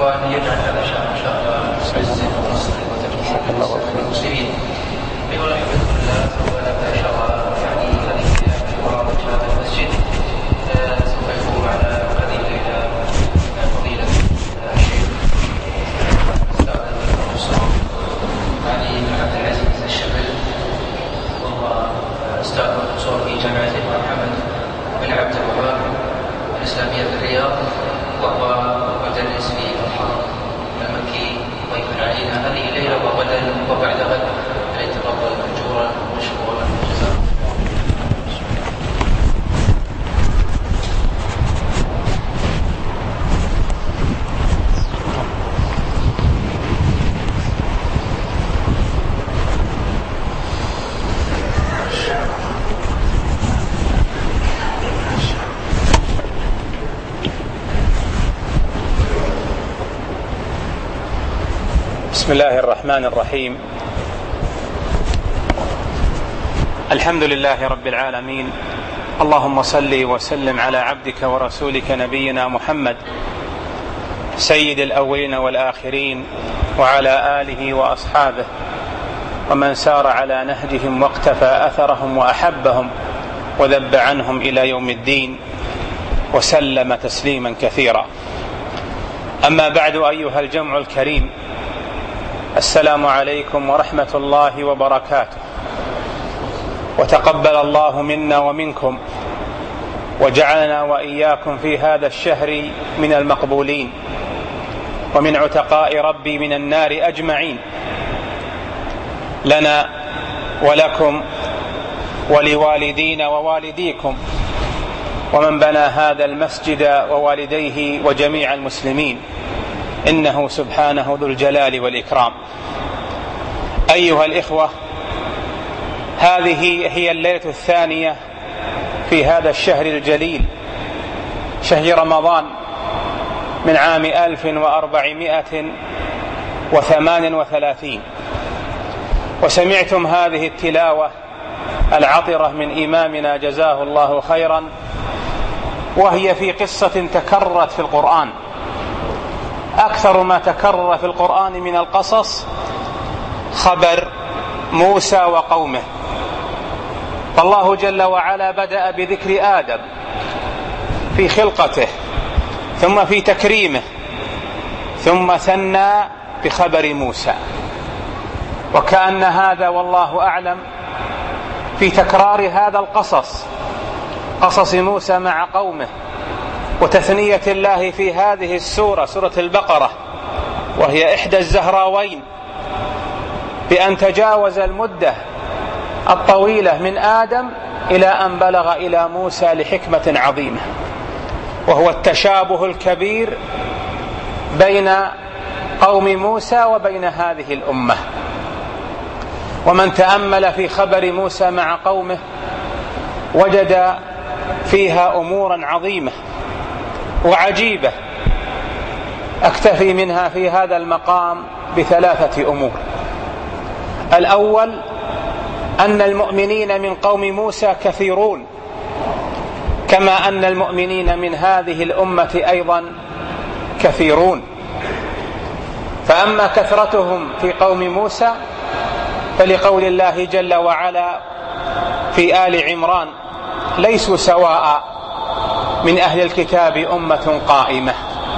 وأن يجعل هذا الشهر إن شاء الله عز ونصر وتمكين المسلمين. يقول حفظه الله ولا شاء الله يعني هذه المرابط في هذا المسجد سوف يكون على قديم إلى فضيلة الشيخ أستاذ الدكتور علي بن عبد العزيز الشبل، وهو أستاذ الدكتور في جامعة محمد بن عبد الوهاب الإسلامية في الرياض، وهو مدرس في الحرم المكي ضيف علينا هذه الليلة وغدا وبعد غد، فليتفضل مأجورا مشكورا جزاكم الله. بسم الله الرحمن الرحيم. الحمد لله رب العالمين، اللهم صل وسلم على عبدك ورسولك نبينا محمد سيد الأولين والآخرين، وعلى آله وأصحابه ومن سار على نهجهم واقتفى أثرهم وأحبهم وذب عنهم إلى يوم الدين، وسلم تسليما كثيرا. أما بعد، أيها الجمع الكريم، السلام عليكم ورحمة الله وبركاته، وتقبل الله منا ومنكم، وجعلنا وإياكم في هذا الشهر من المقبولين، ومن عتقاء ربي من النار أجمعين، لنا ولكم ولوالدينا ووالديكم ومن بنى هذا المسجد ووالديه وجميع المسلمين، إنه سبحانه ذو الجلال والإكرام. أيها الإخوة، هذه هي الليلة الثانية في هذا الشهر الجليل، شهر رمضان، من عام 1438، وسمعتم هذه التلاوة العطرة من إمامنا جزاه الله خيرا، وهي في قصة تكررت في القرآن. أكثر ما تكرر في القرآن من القصص خبر موسى وقومه. فالله جل وعلا بدأ بذكر آدم في خلقته، ثم في تكريمه، ثم ثنى بخبر موسى، وكأن هذا والله أعلم في تكرار هذا القصص، قصص موسى مع قومه، وتثنية الله في هذه السورة، سورة البقرة، وهي إحدى الزهراوين، بأن تجاوز المدة الطويلة من آدم إلى أن بلغ إلى موسى لحكمة عظيمة، وهو التشابه الكبير بين قوم موسى وبين هذه الأمة. ومن تأمل في خبر موسى مع قومه وجد فيها أمورا عظيمة وعجيبة، أكتفي منها في هذا المقام بثلاثة أمور. الأول، أن المؤمنين من قوم موسى كثيرون، كما أن المؤمنين من هذه الأمة أيضا كثيرون. فأما كثرتهم في قوم موسى فلقول الله جل وعلا في آل عمران: ليسوا سواء من أهل الكتاب أمة قائمة.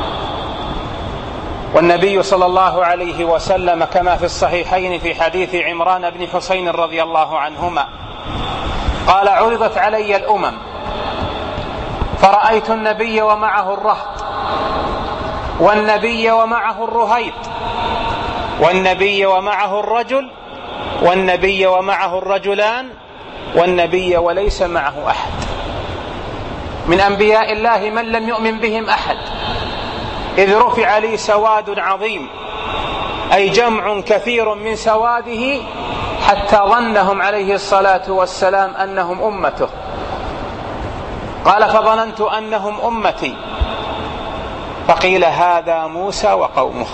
والنبي صلى الله عليه وسلم كما في الصحيحين في حديث عمران بن حسين رضي الله عنهما قال: عرضت علي الأمم فرأيت النبي ومعه الرهط، والنبي ومعه الرهيط، والنبي ومعه الرجل، والنبي ومعه الرجلان، والنبي وليس معه أحد. من أنبياء الله من لم يؤمن بهم أحد، إذ رفع لي سواد عظيم، أي جمع كثير من سواده، حتى ظنهم عليه الصلاة والسلام أنهم أمته. قال: فظننت أنهم أمتي، فقيل: هذا موسى وقومه.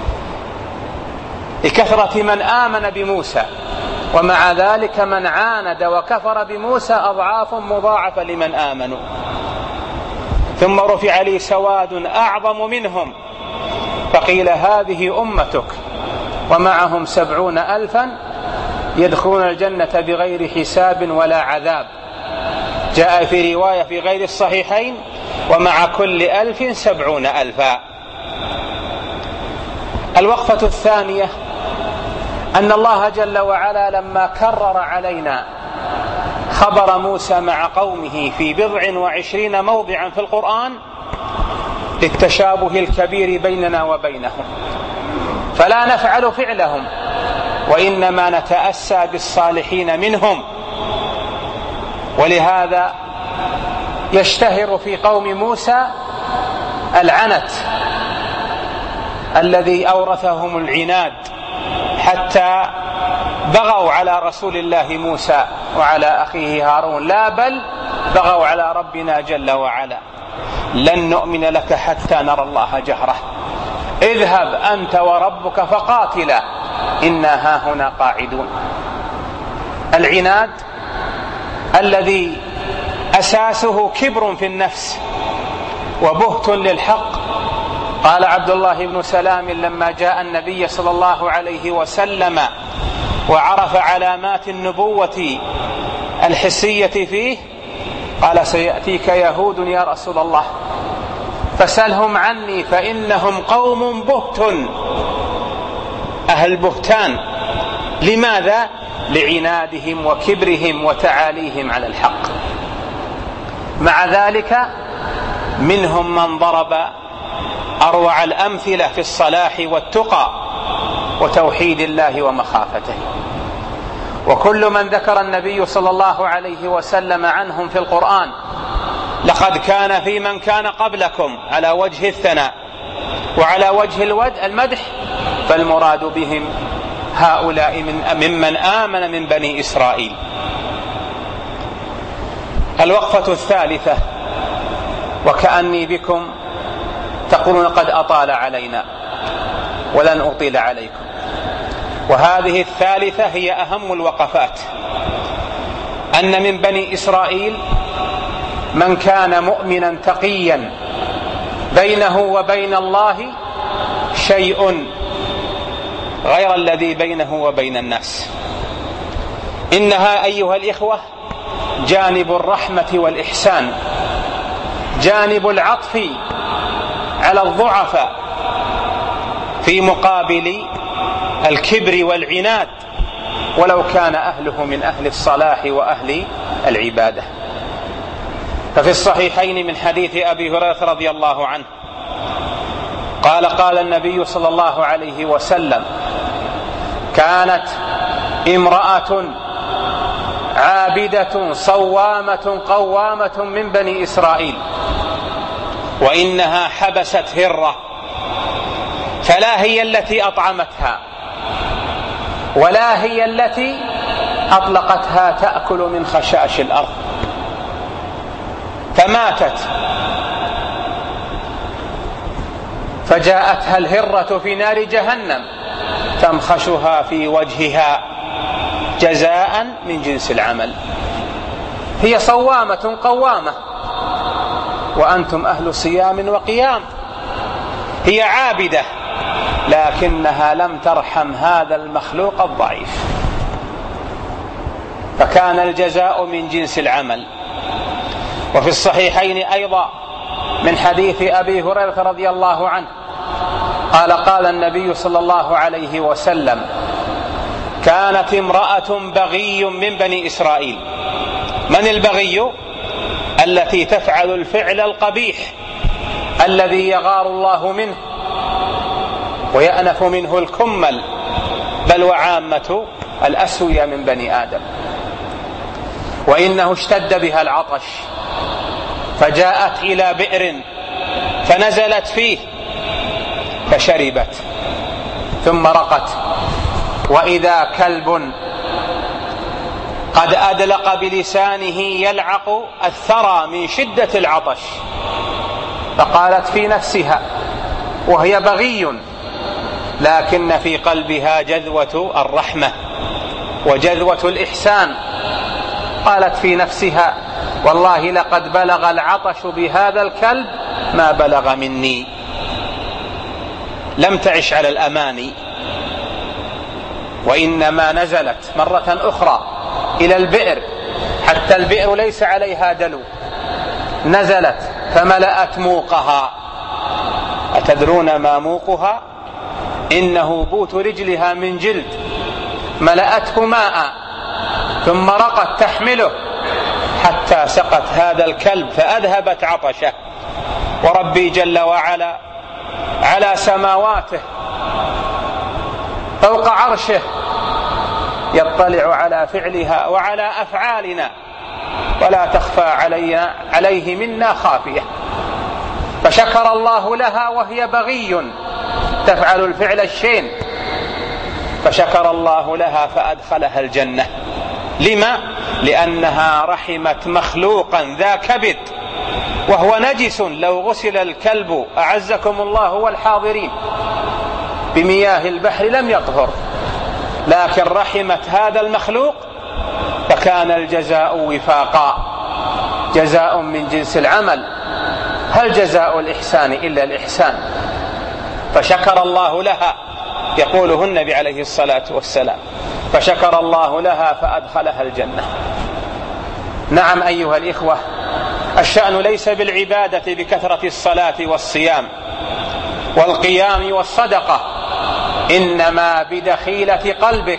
لكثرة من آمن بموسى، ومع ذلك من عاند وكفر بموسى أضعاف مضاعفة لمن آمنوا. ثم رفع لي سواد أعظم منهم، فقيل هذه أمتك ومعهم 70,000 يدخلون الجنة بغير حساب ولا عذاب. جاء في رواية في غير الصحيحين ومع كل 1000 70,000. الوقفة الثانية أن الله جل وعلا لما كرر علينا خبر موسى مع قومه في 20 موضعا في القرآن للتشابه الكبير بيننا وبينهم، فلا نفعل فعلهم وإنما نتأسى بالصالحين منهم. ولهذا يشتهر في قوم موسى العنت الذي أورثهم العناد حتى بغوا على رسول الله موسى وعلى أخيه هارون، لا بل بغوا على ربنا جل وعلا: لن نؤمن لك حتى نرى الله جهرة، اذهب أنت وربك فقاتلا إنا هاهنا قاعدون. العناد الذي أساسه كبر في النفس وبهت للحق. قال عبد الله بن سلام لما جاء النبي صلى الله عليه وسلم وعرف علامات النبوة الحسية فيه قال: سيأتيك يهود يا رسول الله فسلهم عني فإنهم قوم بهت، أهل بهتان. لماذا؟ لعنادهم وكبرهم وتعاليهم على الحق. مع ذلك منهم من ضرب أروع الأمثلة في الصلاح والتقى وتوحيد الله ومخافته. وكل من ذكر النبي صلى الله عليه وسلم عنهم في القرآن: لقد كان في من كان قبلكم على وجه الثناء وعلى وجه المدح، فالمراد بهم هؤلاء ممن آمن من بني إسرائيل. الوقفة الثالثة، وكأني بكم تقولون قد أطال علينا ولن أطيل عليكم، وهذه الثالثة هي أهم الوقفات، أن من بني إسرائيل من كان مؤمنا تقيا بينه وبين الله شيء غير الذي بينه وبين الناس. إنها أيها الإخوة جانب الرحمة والإحسان، جانب العطف على الضعفاء في مقابل الكبر والعناد، ولو كان أهله من أهل الصلاح وأهل العبادة. ففي الصحيحين من حديث أبي هريرة رضي الله عنه قال: قال النبي صلى الله عليه وسلم: كانت امرأة عابدة صوامة قوامة من بني إسرائيل، وإنها حبست هرة، فلا هي التي أطعمتها ولا هي التي أطلقتها تأكل من خشاش الأرض، فماتت، فجاءتها الهرة في نار جهنم تمخشها في وجهها جزاء من جنس العمل. هي صوامة قوامة وأنتم أهل صيام وقيام. هي عابدة لكنها لم ترحم هذا المخلوق الضعيف، فكان الجزاء من جنس العمل. وفي الصحيحين أيضا من حديث أبي هريرة رضي الله عنه قال: قال النبي صلى الله عليه وسلم: كانت امرأة بغي من بني إسرائيل. من البغي؟ التي تفعل الفعل القبيح الذي يغار الله منه ويأنف منه الكمل، بل وعامة الأسوية من بني آدم. وإنه اشتد بها العطش فجاءت إلى بئر فنزلت فيه فشربت، ثم رقت، وإذا كلب قد أدلق بلسانه يلعق الثرى من شدة العطش، فقالت في نفسها وهي بغي لكن في قلبها جذوة الرحمة وجذوة الإحسان، قالت في نفسها: والله لقد بلغ العطش بهذا الكلب ما بلغ مني. لم تعش على الأماني، وإنما نزلت مرة أخرى إلى البئر، حتى البئر ليس عليها دلو، نزلت فملأت موقها. أتدرون ما موقها؟ إنه بوت رجلها من جلد، ملأته ماء ثم رقت تحمله حتى سقت هذا الكلب فأذهبت عطشه. وربي جل وعلا على سماواته فوق عرشه يطلع على فعلها وعلى أفعالنا، ولا تخفى عليه منا خافية. فشكر الله لها وهي بغي تفعل الفعل الشين، فشكر الله لها فأدخلها الجنة. لما؟ لأنها رحمت مخلوقا ذا كبد وهو نجس، لو غسل الكلب أعزكم الله والحاضرين بمياه البحر لم يطهر، لكن رحمت هذا المخلوق فكان الجزاء وفاقا، جزاء من جنس العمل، هل جزاء الإحسان إلا الإحسان؟ فشكر الله لها، يقوله النبي عليه الصلاة والسلام، فشكر الله لها فأدخلها الجنة. نعم أيها الإخوة، الشأن ليس بالعبادة بكثرة الصلاة والصيام والقيام والصدقة، إنما بدخيلة قلبك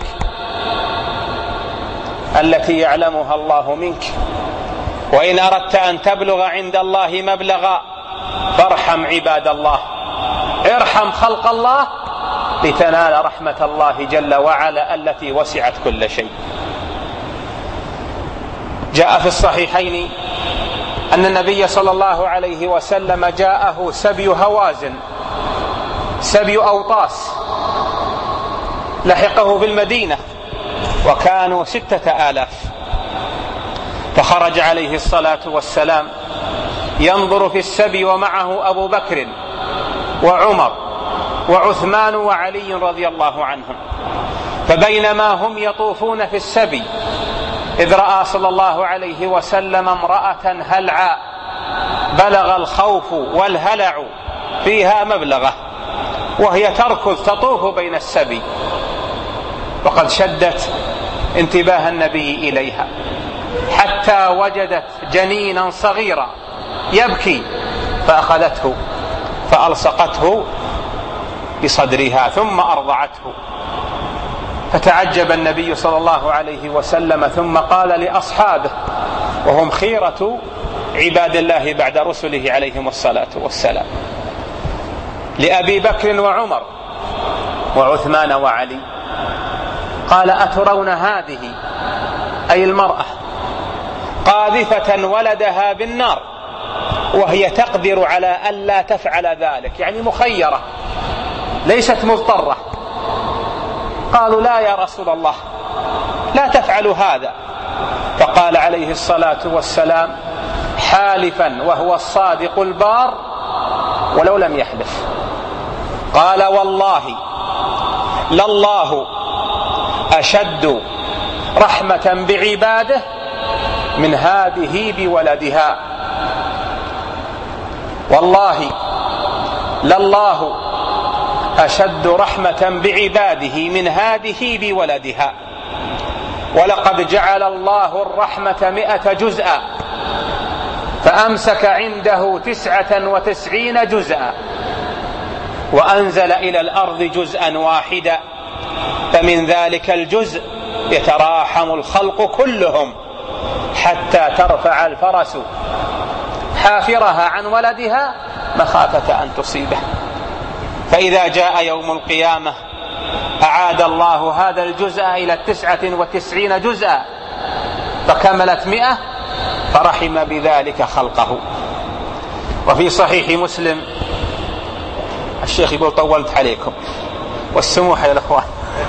التي يعلمها الله منك. وإن أردت أن تبلغ عند الله مبلغا فارحم عباد الله، ارحم خلق الله لتنال رحمة الله جل وعلا التي وسعت كل شيء. جاء في الصحيحين أن النبي صلى الله عليه وسلم جاءه سبي هوازن، سبي أوطاس، لحقه في المدينة وكانوا 6000، فخرج عليه الصلاة والسلام ينظر في السبي ومعه أبو بكر وعمر وعثمان وعلي رضي الله عنهم. فبينما هم يطوفون في السبي إذ رأى صلى الله عليه وسلم امرأة هلعاء بلغ الخوف والهلع فيها مبلغه، وهي تركض تطوف بين السبي، وقد شدت انتباه النبي إليها حتى وجدت جنينا صغيرا يبكي فأخذته فألصقته بصدرها ثم أرضعته. فتعجب النبي صلى الله عليه وسلم ثم قال لأصحابه، وهم خيرة عباد الله بعد رسله عليهم الصلاة والسلام، لأبي بكر وعمر وعثمان وعلي، قال: أترون هذه أي المرأة قاذفة ولدها بالنار وهي تقدر على ألا تفعل ذلك، يعني مخيرة ليست مضطرة. قالوا: لا يا رسول الله، لا تفعل هذا. فقال عليه الصلاة والسلام حالفا وهو الصادق البار ولو لم يحلف، قال: والله لله أشد رحمة بعباده من هذه بولدها، والله لله أشد رحمة بعباده من هذه بولدها، ولقد جعل الله الرحمة 100 جزءا فأمسك عنده 99 جزءا وأنزل إلى الأرض جزءا واحدا، فمن ذلك الجزء يتراحم الخلق كلهم حتى ترفع الفرس حافرها عن ولدها مخافة أن تصيبه. فإذا جاء يوم القيامة أعاد الله هذا الجزء إلى 99 جزءا فكملت 100 فرحم بذلك خلقه. وفي صحيح مسلم، الشيخ يقول طولت عليكم والسموح يا الأخوان.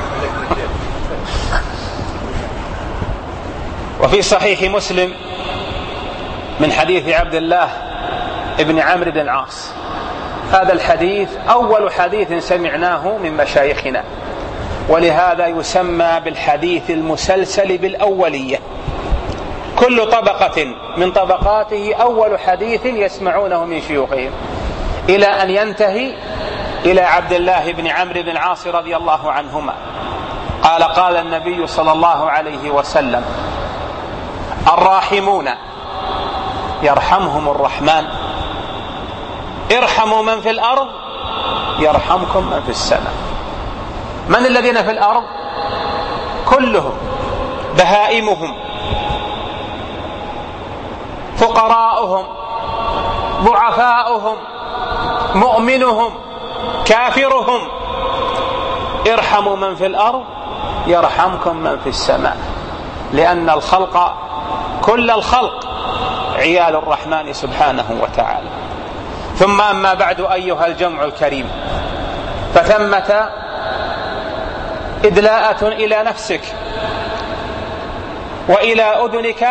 وفي صحيح مسلم من حديث عبد الله ابن عمرو بن العاص، هذا الحديث أول حديث سمعناه من مشايخنا، ولهذا يسمى بالحديث المسلسل بالأولية، كل طبقة من طبقاته أول حديث يسمعونه من شيوخهم إلى أن ينتهي إلى عبد الله بن عمرو بن العاص رضي الله عنهما قال: قال النبي صلى الله عليه وسلم: الراحمون يرحمهم الرحمن، ارحموا من في الأرض يرحمكم من في السماء. من الذين في الأرض؟ كلهم، بهائمهم، فقراؤهم، ضعفاؤهم، مؤمنهم، كافرهم. ارحموا من في الأرض يرحمكم من في السماء، لأن الخلق كل الخلق عيال الرحمن سبحانه وتعالى. ثم أما بعد أيها الجمع الكريم، فثمة إدلاءة إلى نفسك وإلى أذنك،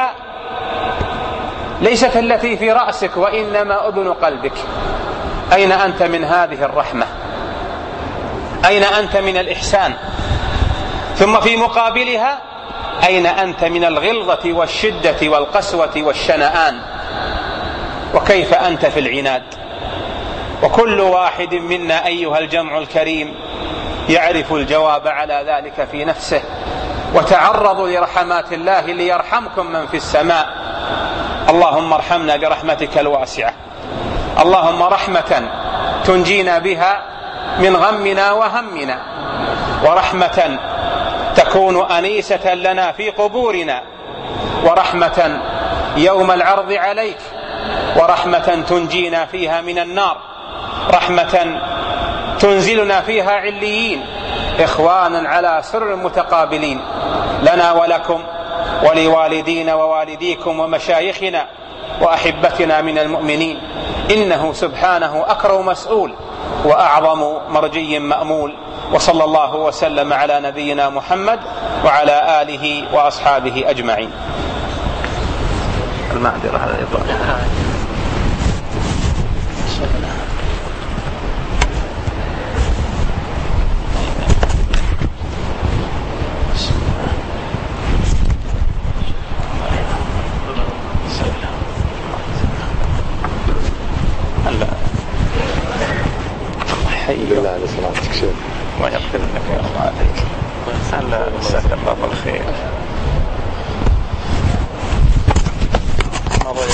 ليست التي في رأسك وإنما أذن قلبك. أين أنت من هذه الرحمة؟ أين أنت من الإحسان؟ ثم في مقابلها أين أنت من الغلظة والشدة والقسوة والشنآن؟ وكيف أنت في العناد؟ وكل واحد منا أيها الجمع الكريم يعرف الجواب على ذلك في نفسه. وتعرضوا لرحمات الله ليرحمكم من في السماء. اللهم ارحمنا برحمتك الواسعة، اللهم رحمة تنجينا بها من غمنا وهمنا، ورحمة تكون أنيسة لنا في قبورنا، ورحمة يوم العرض عليك، ورحمة تنجينا فيها من النار، رحمة تنزلنا فيها عليين إخوانا على سر متقابلين، لنا ولكم ولوالدينا ووالديكم ومشايخنا وأحبتنا من المؤمنين. إنه سبحانه أكرم مسؤول وأعظم مرجي مأمول. وصلى الله وسلم على نبينا محمد وعلى آله وأصحابه أجمعين. المعذرة على الإطلاق. بالله على صلاتك شيخ ويغفر لك يا الله عليك. الله يسعدك الخير. ما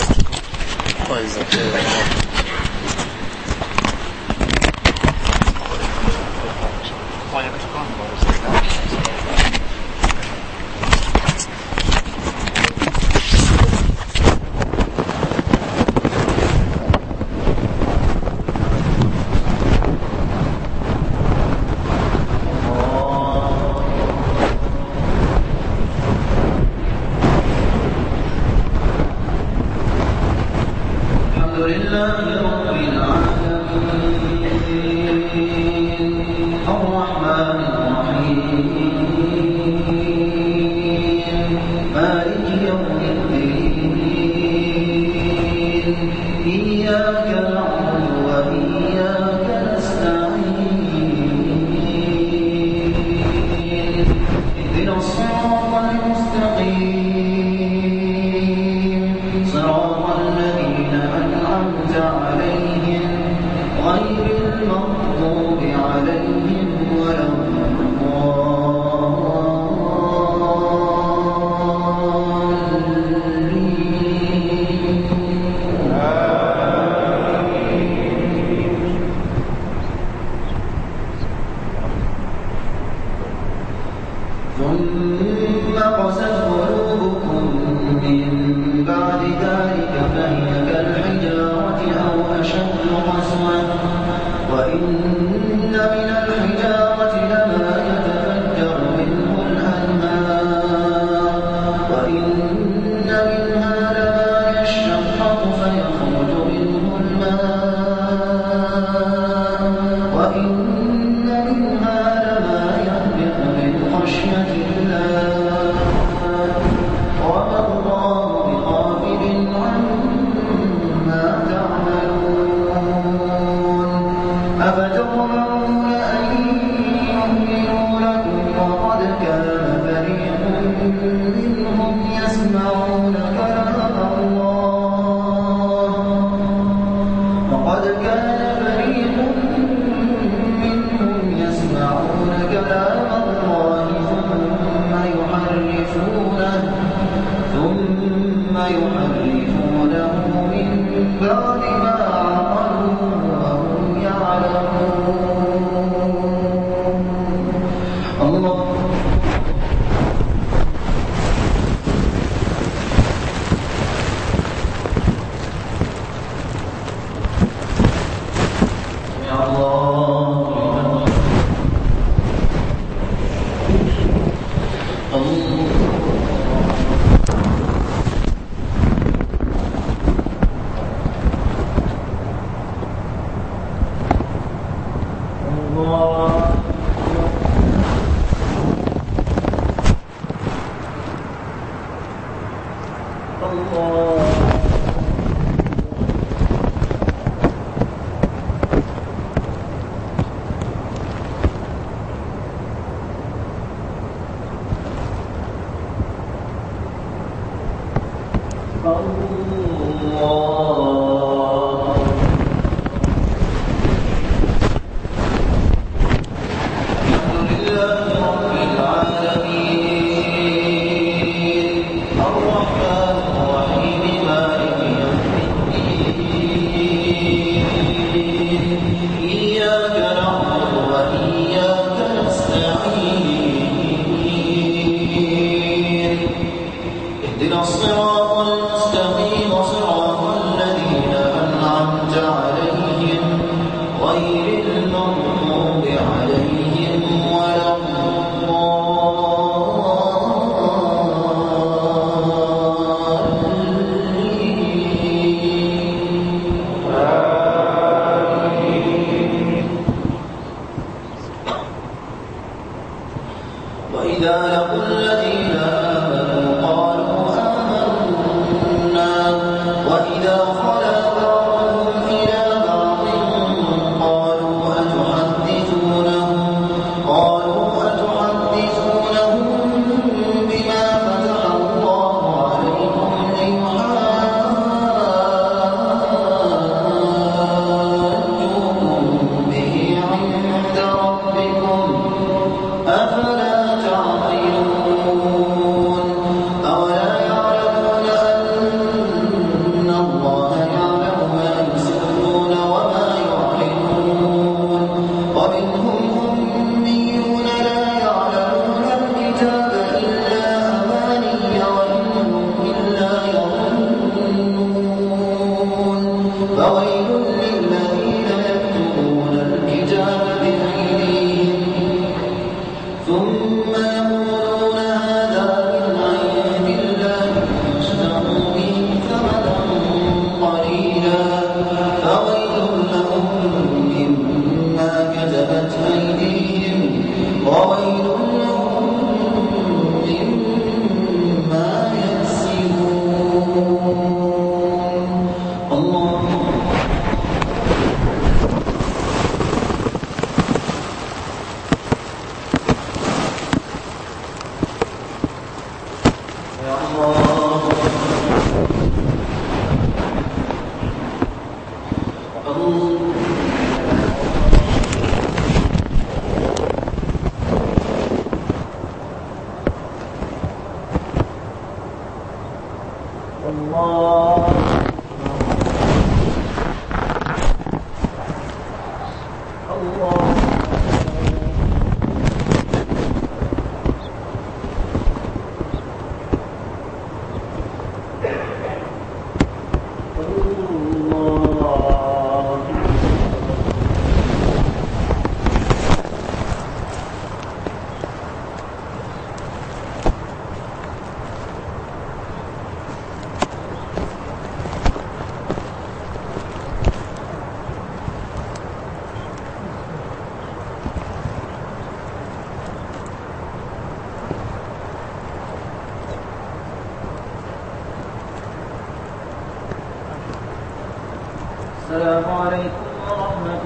السلام عليكم ورحمة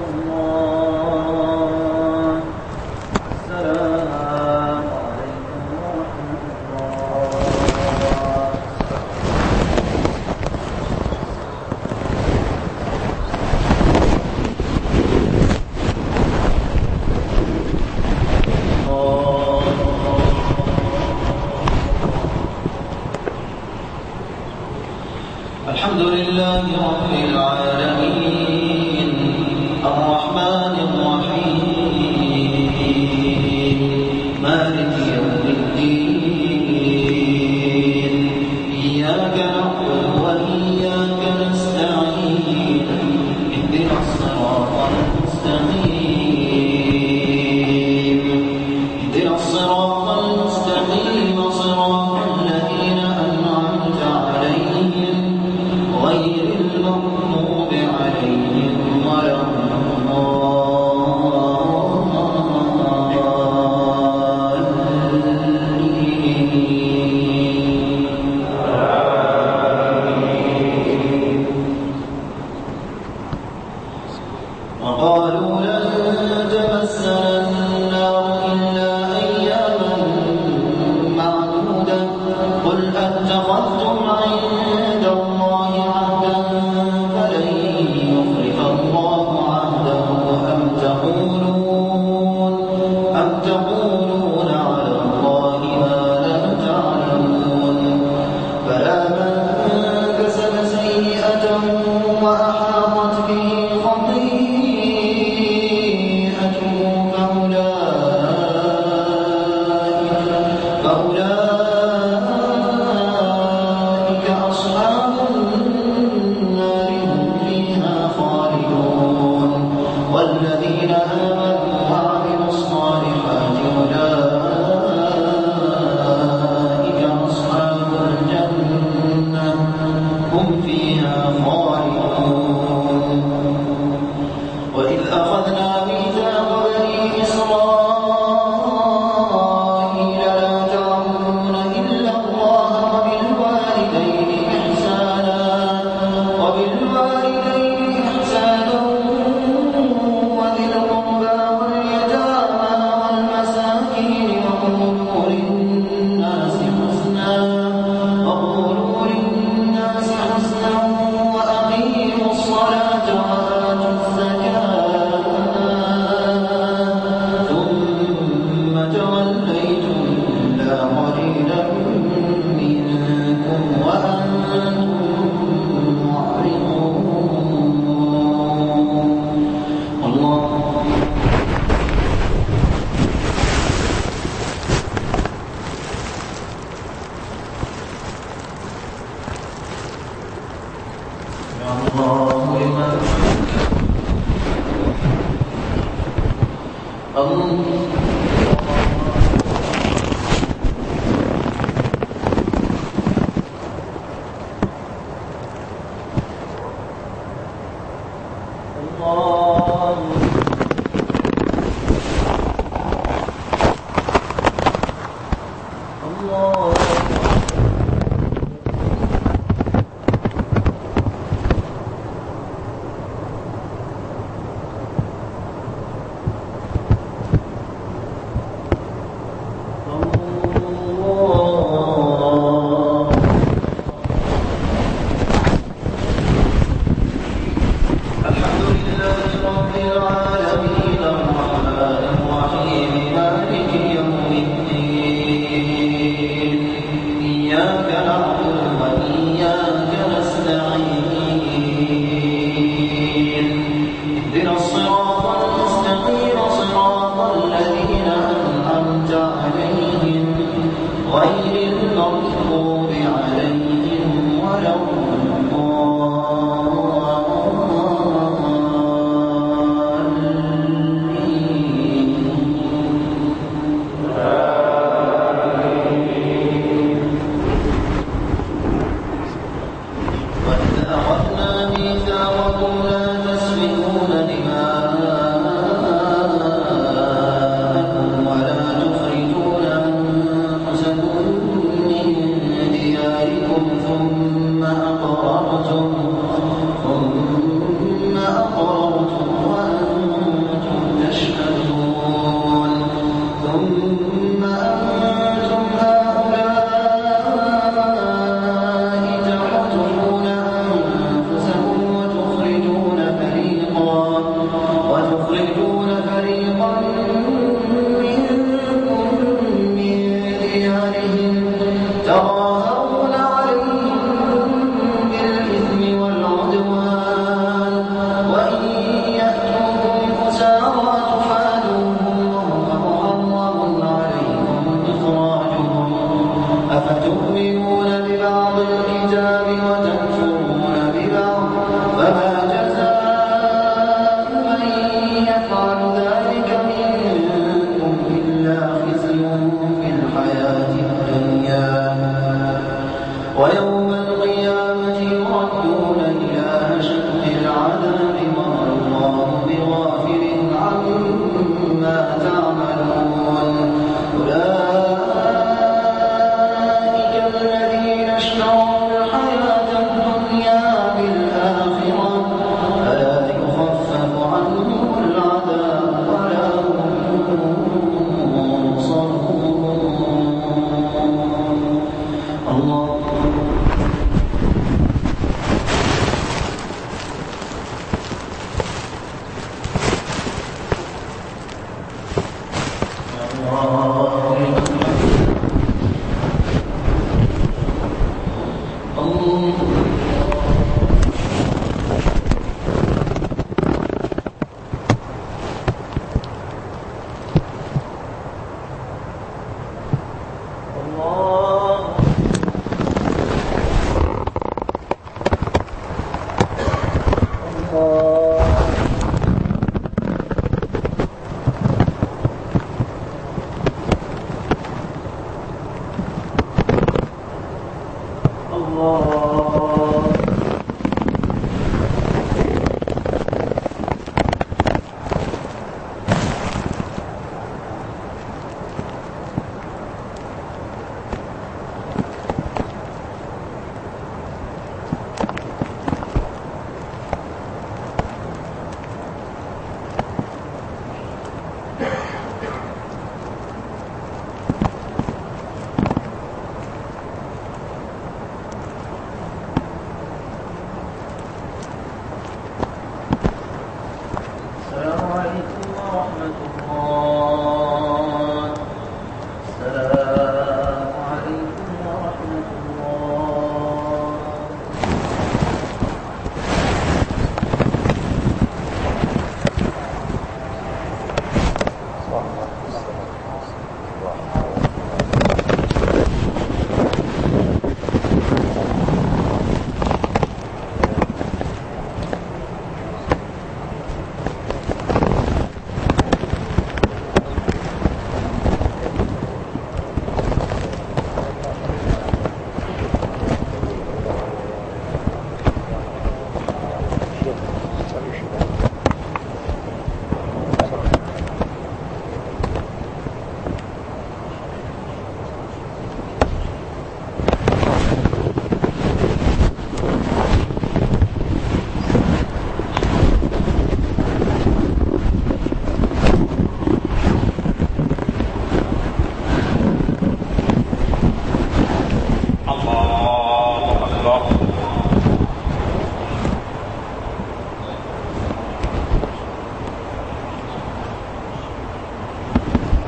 الله. السلام عليكم ورحمة الله. الحمد لله رب العالمين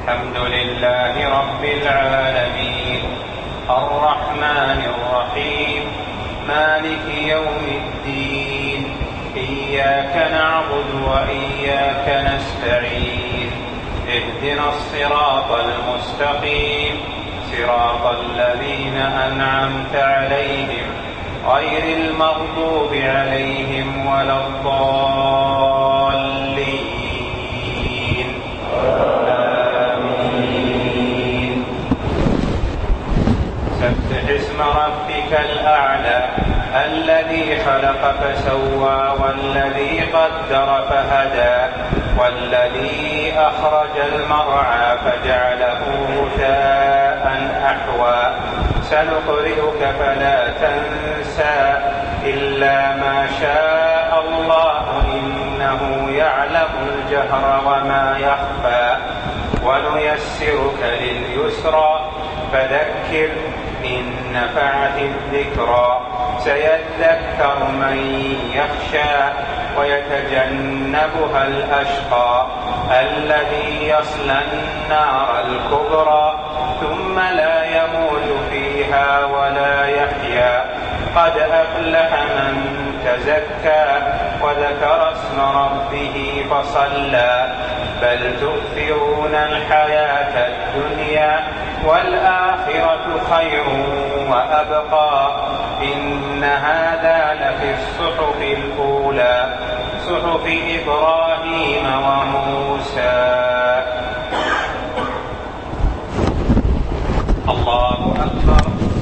الحمد لله رب العالمين الرحمن الرحيم مالك يوم الدين إياك نعبد وإياك نستعين اهدنا الصراط المستقيم صراط الذين أنعمت عليهم غير المغضوب عليهم ولا الضالين آمين. سبح اسم ربك الأعلى الذي خلق فسوى والذي قدر فهدى والذي أخرج المرعى فجعله غثاء أحوى سنقرئك فلا تنسى إلا ما شاء الله إنه يعلم الجهر وما يخفى ونيسرك لليسرى فذكر إن نفعت الذكرى سيذكر من يخشى ويتجنبها الأشقى الذي يصلى النار الكبرى ثم لا يموت فيها ولا يحيا قد أفلح من تزكى وذكر اسم ربه فصلى بل تؤثرون الحياة الدنيا والآخرة خير وأبقى إن هذا لفي الصحف الأولى صحف إبراهيم وموسى. الله أكبر.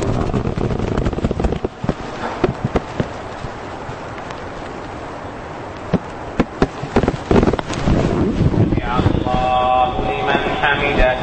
سمع الله لمن حمده.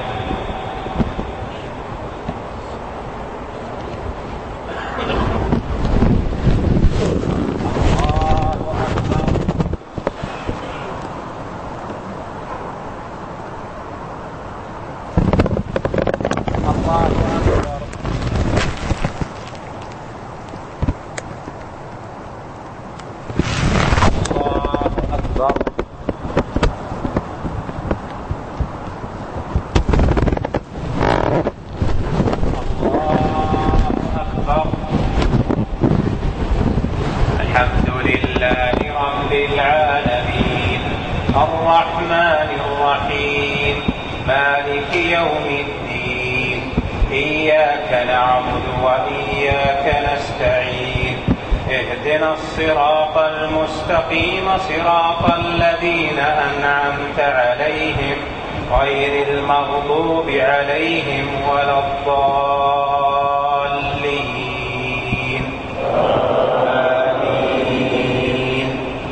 الرحمن الرحيم مالك يوم الدين إياك نعبد وإياك نستعين اهدنا الصراط المستقيم صراط الذين أنعمت عليهم غير المغضوب عليهم ولا الضالين آمين.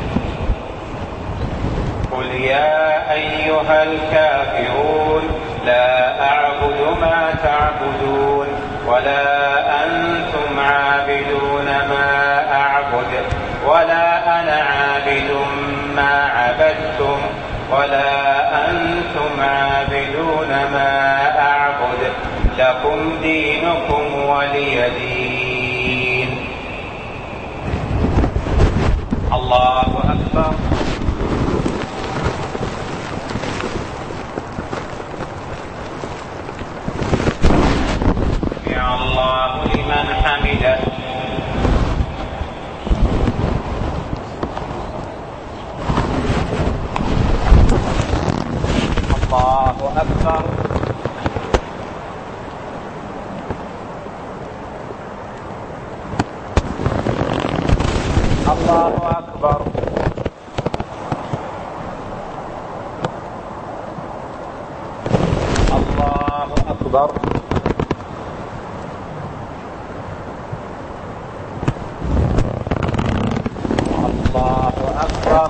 قل يا أيها الكافرون لا أعبد ما تعبدون ولا أنتم عابدون ما أعبد ولا أنا عابد ما عبدتم ولا أنتم عابدون ما أعبد لكم دينكم ولي دين. الله أكبر. سمع الله لمن حمده. الله أكبر. الله أكبر. الله أكبر. الله أكبر.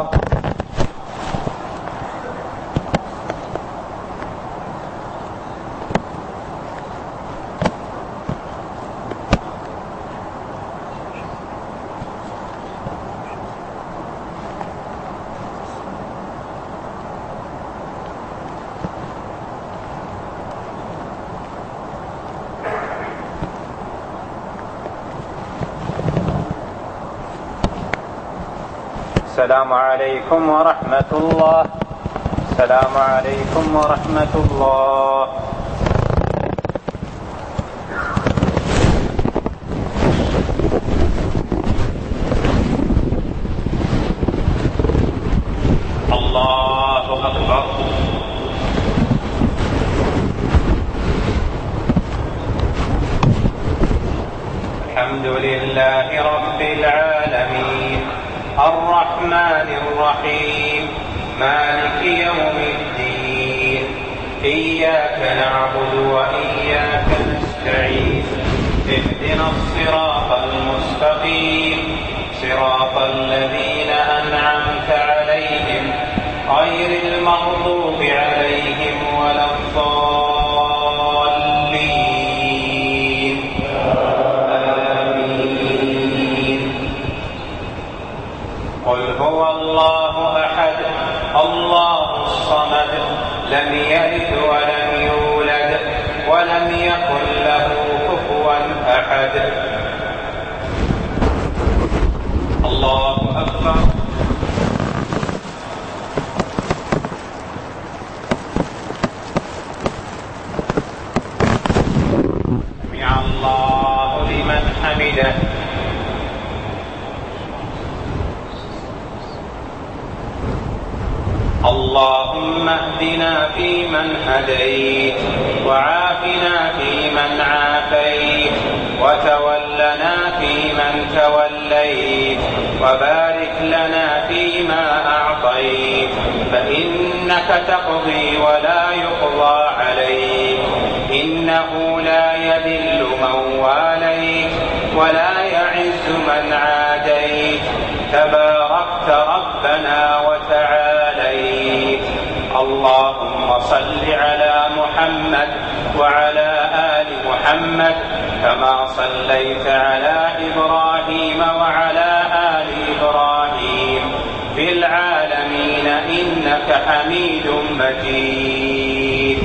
السلام عليكم ورحمة الله. السلام عليكم ورحمة الله. الله أكبر. الحمد لله رب العالمين الرحمن الرحيم مالك يوم الدين إياك نعبد وإياك نستعين اهدنا الصراط المستقيم صراط الذين أنعمت عليهم غير المغضوب عليهم ولا الضالين آمين. قل هو الله أحد الله الصمد لم يلد ولم يولد ولم يكن له كفوا أحد. الله أكبر. سمع الله لمن حمده. اللهم اهدنا فيمن هديت وعافنا فيمن عافيت وتولنا فيمن توليت وبارك لنا فيما أعطيت فإنك تقضي ولا يقضى عليك إنه لا يذل من واليت ولا يعز من عاديت تباركت ربنا وتعاليت. اللهم صل على محمد وعلى آل محمد كما صليت على إبراهيم وعلى آل إبراهيم في العالمين إنك حميد مجيد.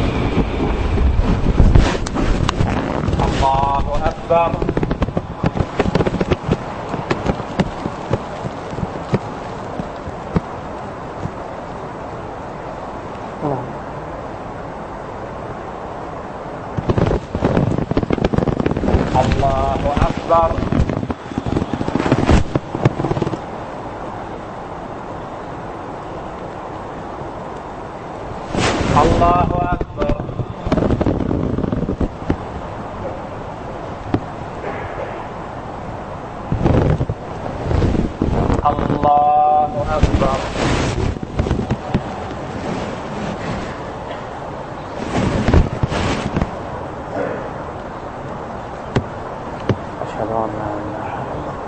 الله أكبر. الله أكبر. الله أكبر. الله أكبر. أشهد أن لا إله إلا الله.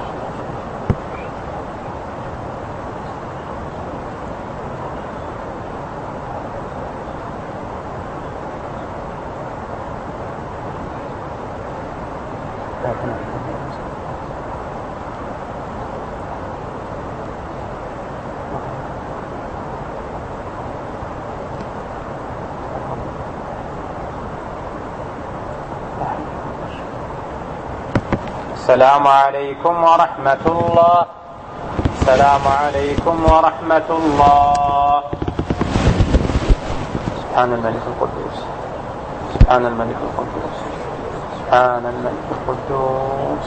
السلام عليكم ورحمة الله. السلام عليكم ورحمة الله. سبحان الملك القدوس سبحان الملك القدوس سبحان الملك القدوس.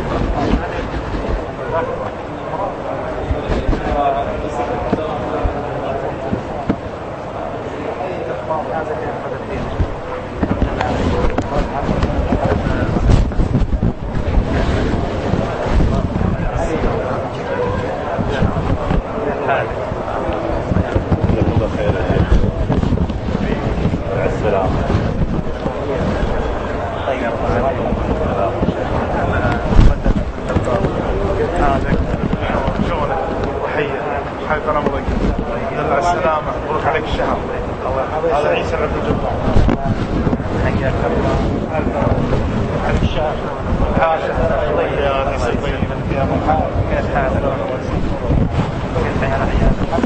القواعد مبروك عليك الشهر. هذا عيسى عبد الجبار. حياك الله. عليك الشهر. طيب يا عيسى طيب يا محمد. كيف حالك؟ كيف حالك؟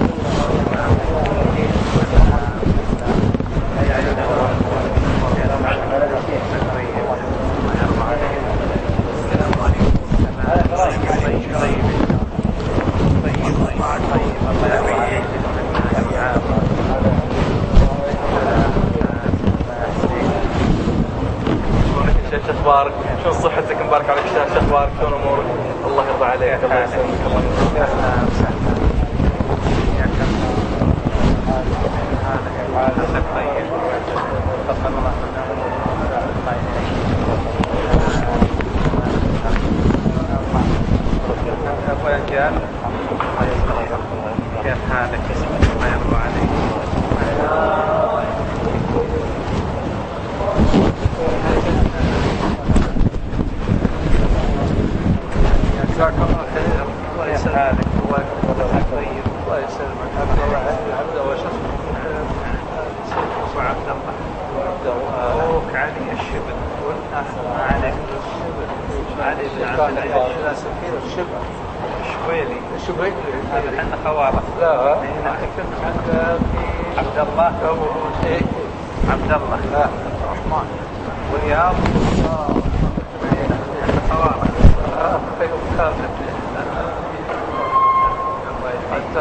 اخبارك؟ شلون صحتك؟ مبارك عليك شو اخبارك؟ شلون امورك؟ الله يرضى عليك. الله يسلمك. الله كيف حالك؟ الله يرضى عليك. جزاك الله خير. الله يسعدك. الله يكرمك. طيب الله يسلمك. عبد الله عبد وش اسمه؟ عبد الله. مبروك علي الشبل. عليك الشبل. علي بن عبد العزيز الشبل. الشويلي. الشويلي. احنا خوارق. لا. عبد الله. عبد الله. لا. الرحمن. والرياض. خوارق. حتى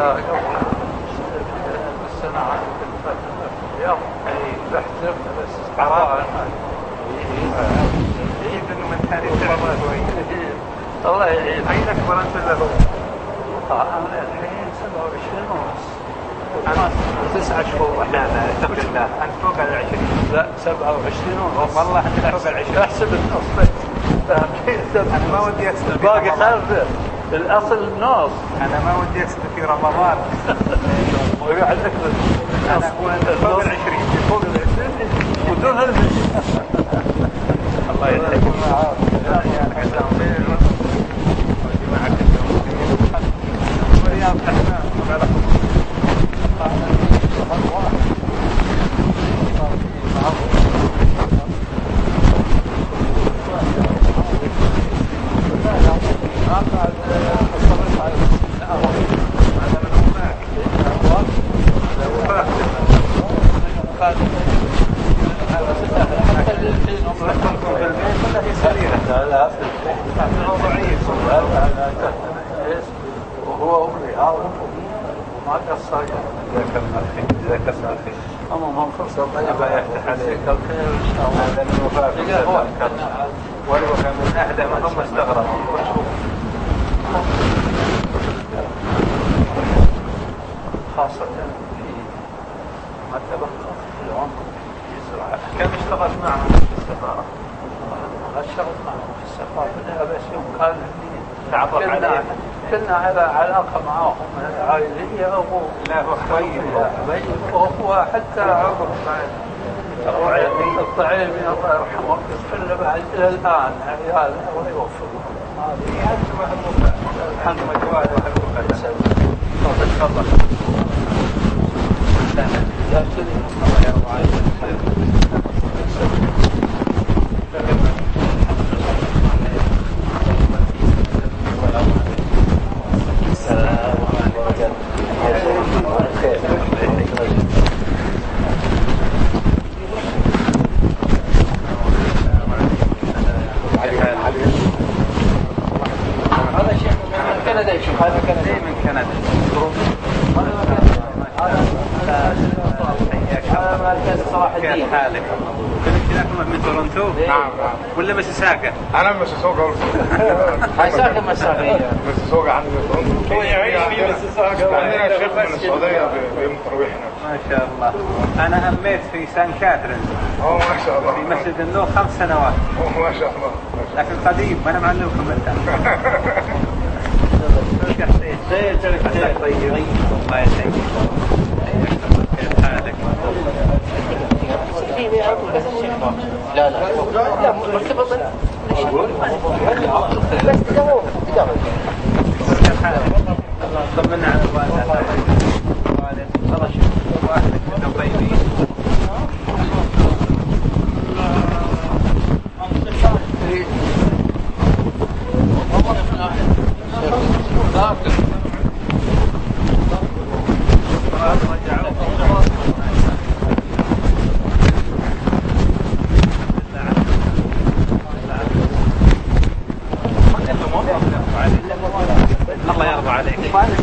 السنة عن الرياض بحث بس عراء يعيد انه من تاريخ الله يعيد. عين اكبر انت له؟ انا الحين 27 ونص. انا 9 شهور احيانا تقريبا. انت فوق ال 20. لا 27 ونص. والله انت فوق ال 20. احسب النص. أنا ما ودي أكسب باقي خلفه الأصل نص. أنا ما ودي أكسب في رمضان ويقعد أكسب. أنا أقول أنت فوق 20 فوق 20 ودون هالمشي. الله يسعدك. يا حسام خير وجماعة المسلمين ورياض الرحمن وبارك وهو أمري ما قصر. جزاك الله خير. جزاك الله خير. هم فرصة طيبة يفتح عليك الخير إن شاء الله. هذا من وفاء ولو كان من أهدى ما هم استغربوا. خاصة في مكتبة في العمر يزرع. كم اشتغلت معنا في السفارة؟ اشتغلت معهم في السفارة. لا بس يوم كان تعرف علينا كنا على علاقة معهم عائلية. أبو لا هو طيب وهو حتى عمر الطعيمي الله يرحمه كله بعد إلى الآن عيال الله يوفقه. هذه الحمد لله وحبك تفضل. لا تدري الله يرضى عليك. هذا كندا من كندا. هذا مركز صلاح الدين. كيف حالك؟ كنت هناك من تورنتو؟ نعم. ولا مسيساغا؟ أنا من مسيساغا. هاي ساكن مسيساغا. مسيساغا عندي تورنتو. هو يعيش في مسيساغا. عندنا شيخ من السعودية بيوم التراويح هناك. ما شاء الله. أنا أميت في سان كاترين. ما شاء الله. في مسجد النور 5 سنوات. ما شاء الله. لكن قديم أنا معلمكم أنت. طيب الله يسعدك. كيف حالك؟ لا مكتبة بس كيف حالك؟ طمنا على الوالد. واحد كنا طيبين. الله يرضى عليك.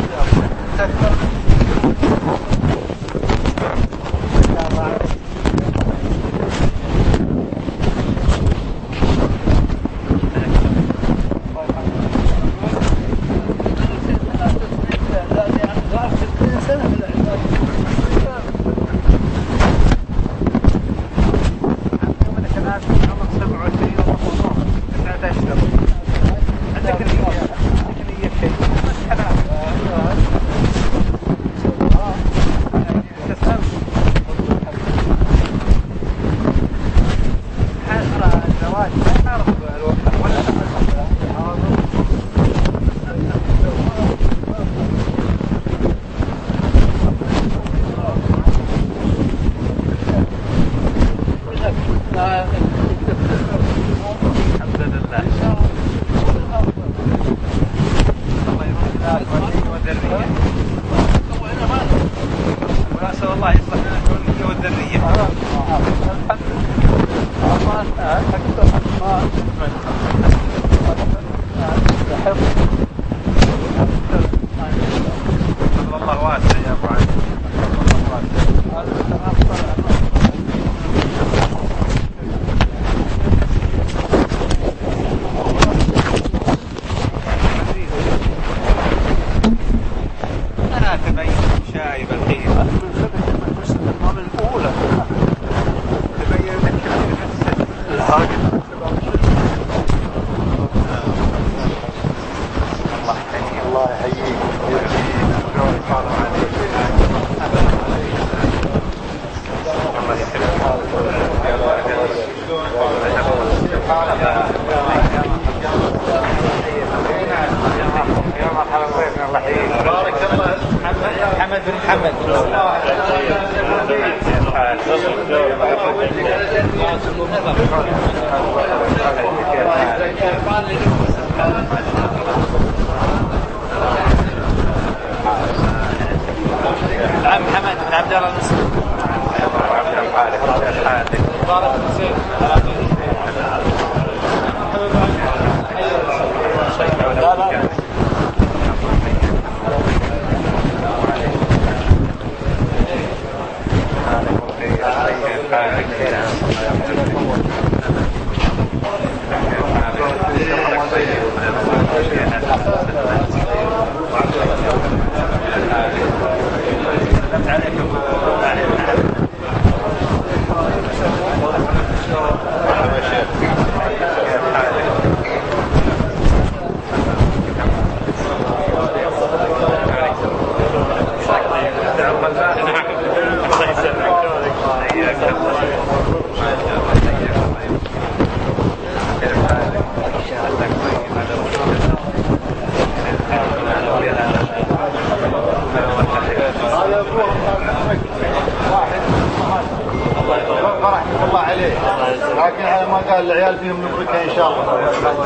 لكن على ما قال العيال فيهم نبركه ان شاء الله.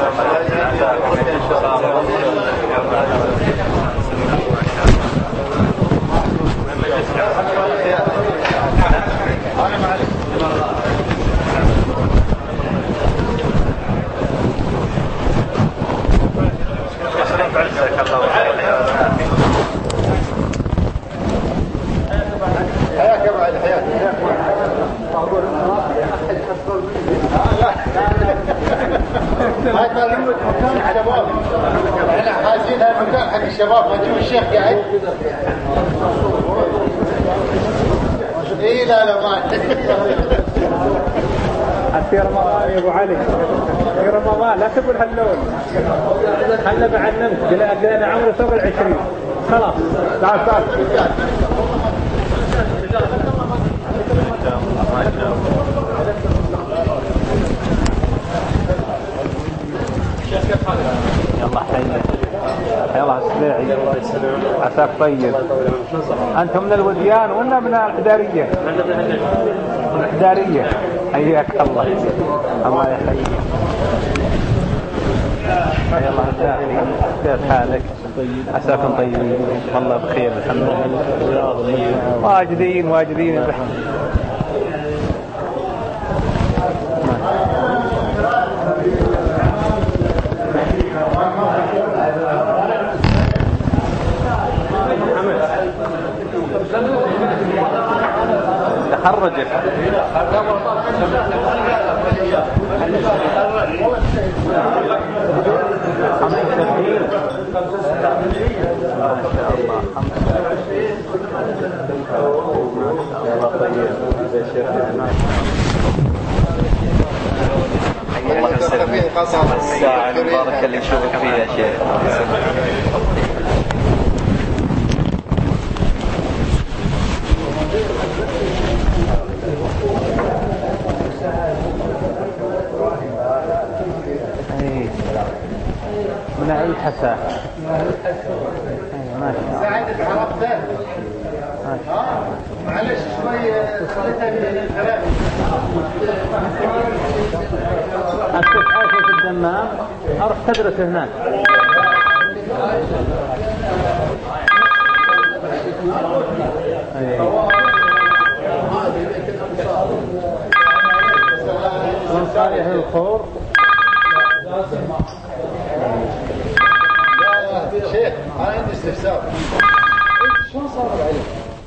حياك يا بعد حياك. هاي كان مكان الشباب، احنا حاسين هالمكان حق الشباب، ما تشوف الشيخ قاعد. اي لا ما في رمضان يا ابو علي، في رمضان لا تقول هاللون، خلنا بعنمت قلنا عمره فوق 20 خلاص. تعال تعال يلا حينا يلا اسمعي عساك طيب. أنتم من الوديان ولا من الحدارية؟ من الحدارية. حياك الله. الله يحييك. حيا الله الداخلي. كيف حالك؟ عساكم طيبين. والله بخير الحمد لله. واجدين واجدين. تخرجت الله يسلمك. الساعة المباركة اللي نشوفك فيها يا شيخ. من الحساء. ما شاء الله. ساعدك عرفته. معلش شوي صلتها بالكلام. أكتب عايشة في الدمام أروح تدرس هناك. من صالح الخور. شيخ أنا عندي استفسار. شلون صار العلم؟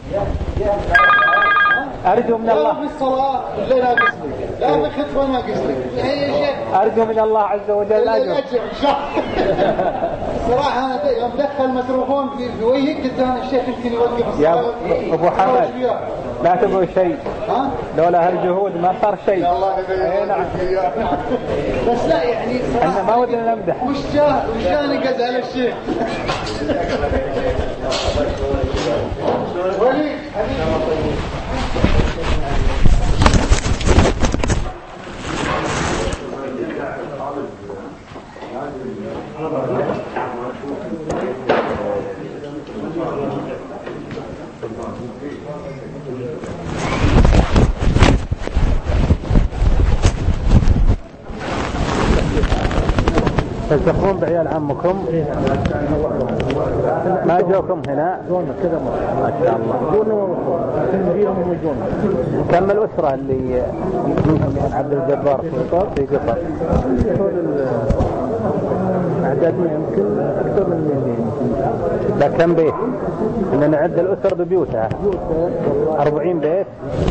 أرجو من الله. لا في الصلاة اللي ناقص لك، لا في الخطبة ناقص لك. هي شيخ. أرجو من الله عز وجل الأجر. صراحة أنا يوم دخل الميكروفون في وجهك قلت أنا الشيخ يمكن يوقف الصلاة. يا أبو حمد لا تبغوا شيء. لولا هالجهود ما صار شيء. اي نعم. بس لا يعني احنا ما ودنا نمدح. وش نقز على الشيخ. وليد حبيبي. تلتقون بعيال عمكم ما جوكم هنا كذا ما شاء الله. كم الأسرة اللي منكم يعني عبد الجبار في قطر؟ أعدادنا يمكن أكثر من 200. ده كم بيت؟ إن نعد الأسر ببيوتها 40 بيت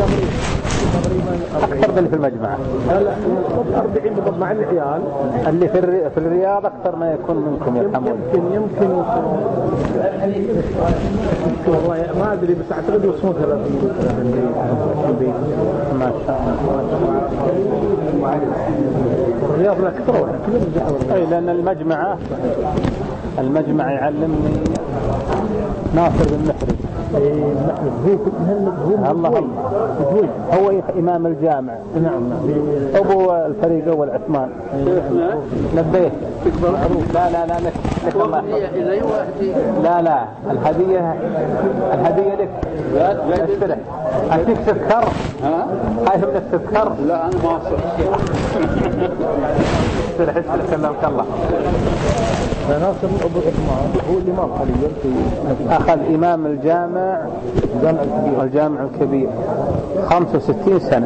أكثر من في المجمع. لا 40 بالضبط مع العيال اللي في الرياض أكثر ما يكون منكم يرحمون. يمكن والله ما أدري بس أعتقد يوصلون 30 بيت. ما شاء الله. الرياض لا أكثر أي لأن المجمع يعلمني ناصر بن محرز. الله هو إمام الجامع. نعم أبو الفريق أول عثمان. نبيه لا لك الله. لا الهدية لك. اشترك أعطيك سكر. هاي من السكر. لا أنا ما أصل. اشترك سلمك الله. ناصر أبو عثمان هو الإمام حاليا أخذ إمام الجامع الكبير 65 سنة.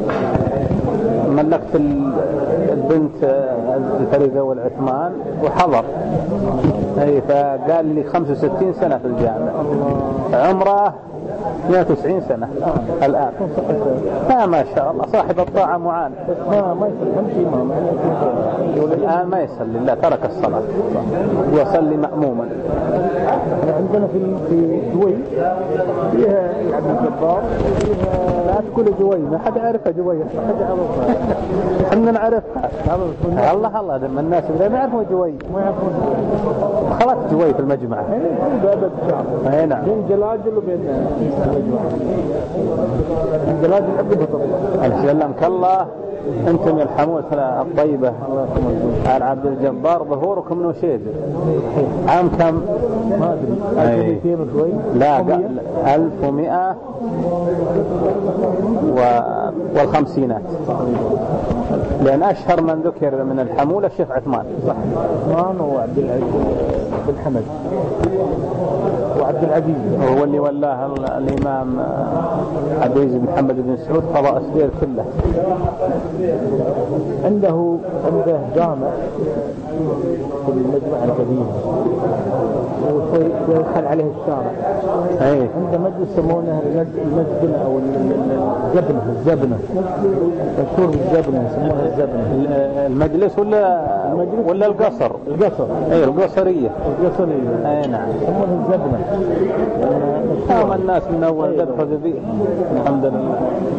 ملكت البنت الفريق أول عثمان وحضر. أي فقال لي 65 سنة في الجامع. عمره 190 سنة الآن. ما شاء الله صاحب الطاعة معان. ما يصلي إمام الآن ما يصلي لا ترك الصلاة ويصلي مأموما. عندنا في دوي فيها عبد الجبار لا تقول جوي ما حد عارفها جوي. احنا نعرفها. الله من الناس اللي ما يعرفون جوي خلاص جوي في المجمع. باب الشعب نعم بين جلاجل وبين جلاجل عبد البطل. سلمك الله. أنتم من الحمولة الطيبة عن عبد الجبار ظهوركم من وشيد عام كم؟ ما أدري 1200 شوي. لا 1100 والخمسينات، لأن أشهر من ذكر من الحمولة الشيخ عثمان. عثمان وعبد العزيز بن حمد وعبد العزيز هو اللي ولاه الإمام عبد العزيز بن محمد بن سعود قضاء السبيل كله. عنده جامع في المجمع القديم وشوي يدخل عليه الشارع. عنده مجلس يسمونه المزبنة أو الزبنة مشهور بالزبنة يسمونها الزبنة. المجلس ولا القصر؟ القصر. القصرية. نعم يسمونها الزبنة. قام الناس من أول ذبحوا ذبيح الحمد لله.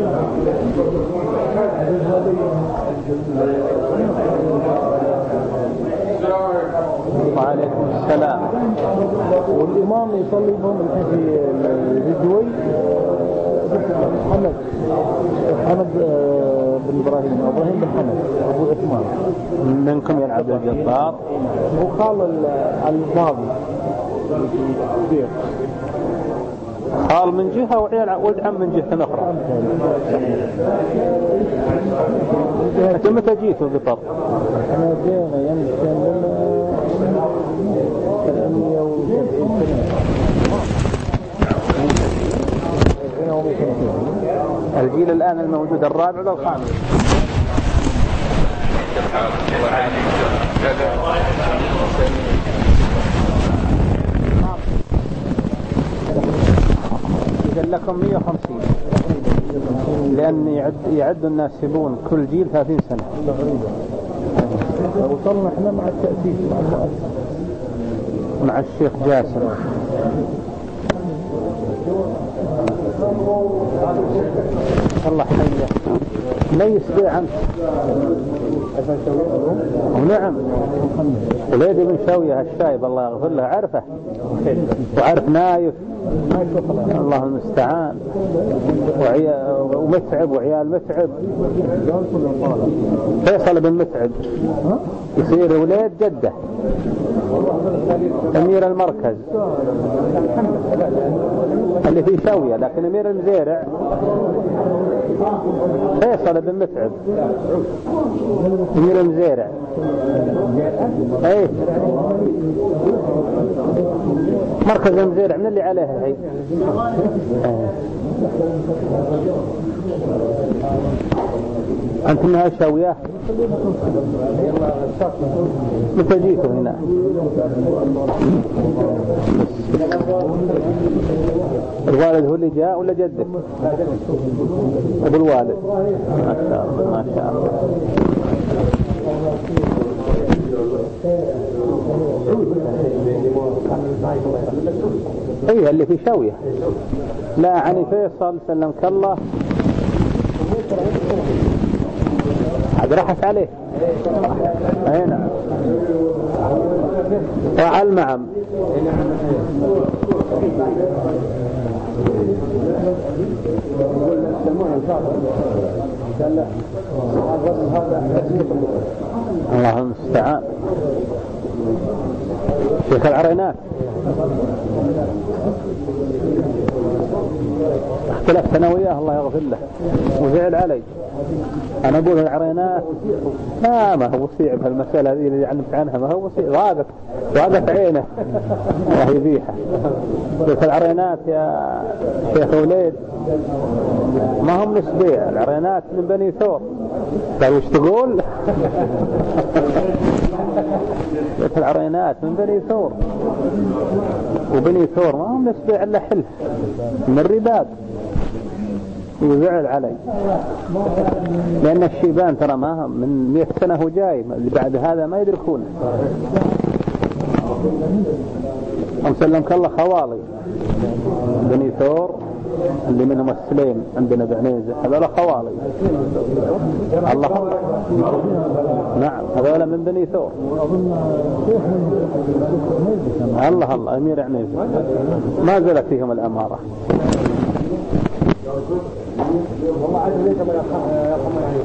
وعليكم السلام. والإمام يصلي بهم الحين في الدوي حمد بن إبراهيم بن حمد أبو عثمان. منكم يا عبد الجبار وخال الباضي خال من جهة وعيال ولد عم من جهة أخرى. أنت متى جيتوا قطر؟ أنا جينا يمكن 370 الجيل الآن الموجود الرابع ولا الخامس؟ إذا لكم 150 لأن يعد الناس يبون كل جيل 30 سنة. وصلنا احنا مع التأسيس مع المؤسس مع الشيخ جاسم. الله حيه ليس بيع عنه. ونعم وليدي بن شوية الشايب الله يغفر له عرفه وعرف نايف الله المستعان ومتعب وعيال متعب. فيصل بن متعب يصير وليد جده أمير المركز اللي في شوية، لكن أمير المزيرع فيصل بن متعب أمير المزيرع. مركز المزيرع من اللي عليه هي. أنت منها شوية متى جيتوا هنا؟ الوالد هو اللي جاء ولا جدك؟ أبو الوالد. ما شاء الله ما شاء الله. ايه اللي في شوية. لا عني فيصل سلمك الله عاد راحت عليه. هنا وعلى المعم الله المستعان. شيخ العرينات اختلفت انا وياه الله يغفر له وزعل علي. انا اقول العرينات ما هو وسيع بهالمسألة هذه اللي علمت عنها، ما هو وسيع ضاقت عينه الله يبيحه. شيخ العرينات يا شيخ وليد ما هم نسبيع، العرينات من بني ثور. قال وش تقول؟ شيخ العرينات من بني ثور، وبني ثور ما هم نسبيع الا حلف من الرباب. وزعل علي لأن الشيبان ترى ما من 100 سنة هو جاي، اللي بعد هذا ما يدركونه. وسلمك الله خوالي بني ثور اللي منهم السليم عندنا بعنيزة هذول خوالي. الله نعم هذول من بني ثور. الله أمير عنيزة ما زالت فيهم الأمارة. والله عاد ليس ما يرحم يعني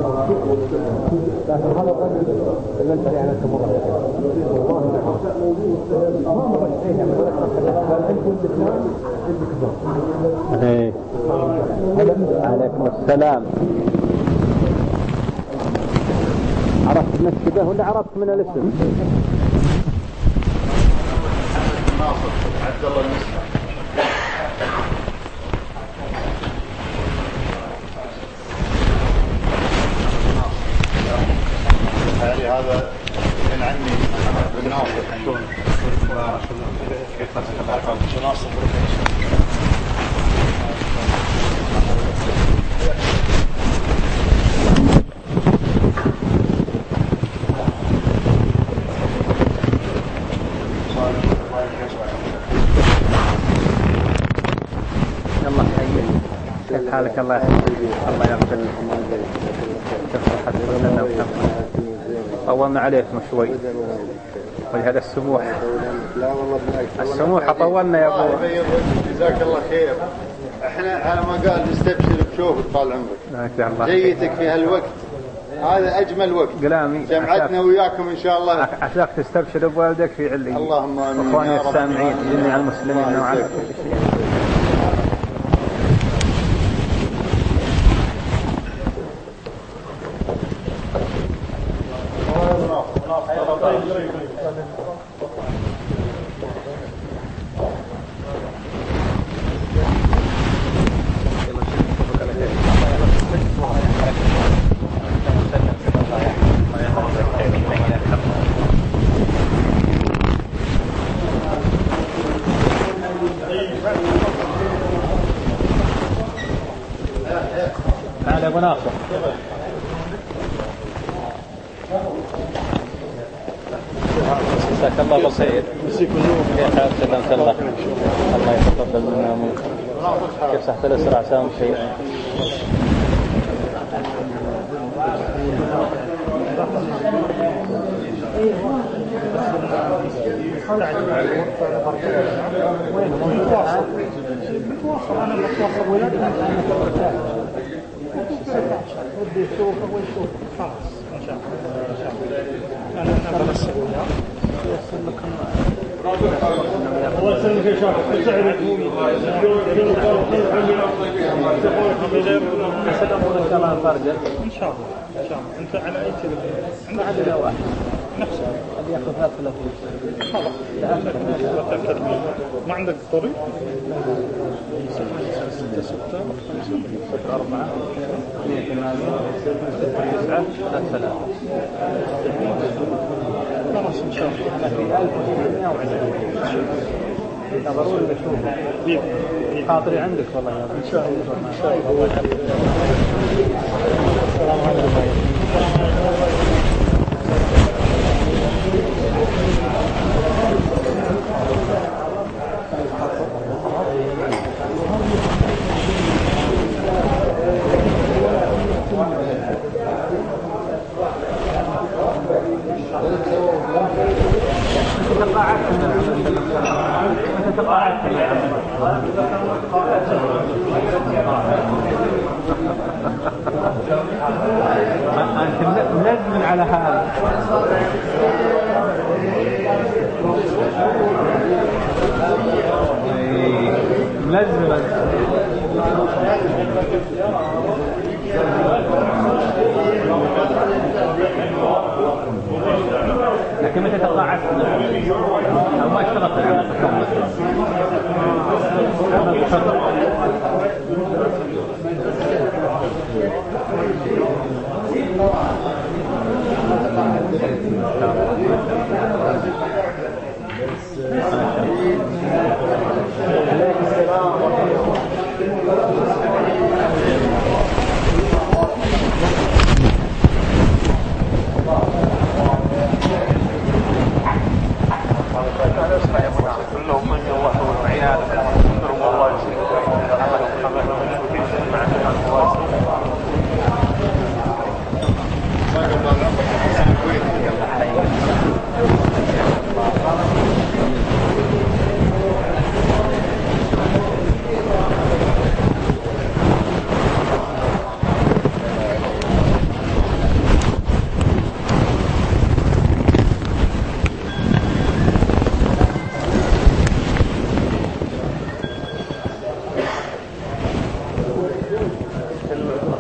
لكن هذا الرجل المنتهي على الكبر والله ما مرة شيء يعني قال أنتم الاثنان الكبر. عليكم السلام. عرفت مسجده ولا عرفت من الاسم؟ عبد الله المسلم. هذا من عمي بن ناصر. الله يحييك. كيف حالك؟ الله يحييك. الله يغفر لك. طولنا عليكم شوي ولهذا السموح. لا والله بالعكس. السموح طولنا يا ابو. جزاك الله خير. احنا على ما قال نستبشر بشوفك طال عمرك. جيتك في هالوقت هذا اجمل وقت. قلامي جمعتنا وياكم ان شاء الله. عساك تستبشر بوالدك في علي. اللهم امين. واخواني السامعين جميع المسلمين وعلى كل شيء. تعال يا ابو ناصر. مساك الله بالخير. كيف حالك؟ سلمت الله. الله يتقبل منا ومنك. كيف صحت الاسرع؟ سام شيء. أنا بتواصل ولادي ودي يشوفه ويشوفه خلاص إن شاء الله. أنا بنسى الله يسلمك يا شاطر. تسعدك إن شاء الله. أنت على أي تلفون؟ عندنا واحد نفسه اللي يأخذ هذا التلفون. خلاص ما عندك طريق؟ 6 6 4 2 8 9 خلاص إن شاء الله. أنا في 1920 ضروري بشوفه. خاطري عندك والله يا رب. إن شاء الله. إن شاء الله. السلام عليكم. أنت ملزم على هذا. ملزم لكن متى تقاعدت أو ما اشتغلت كلهم من الله والعياذ والله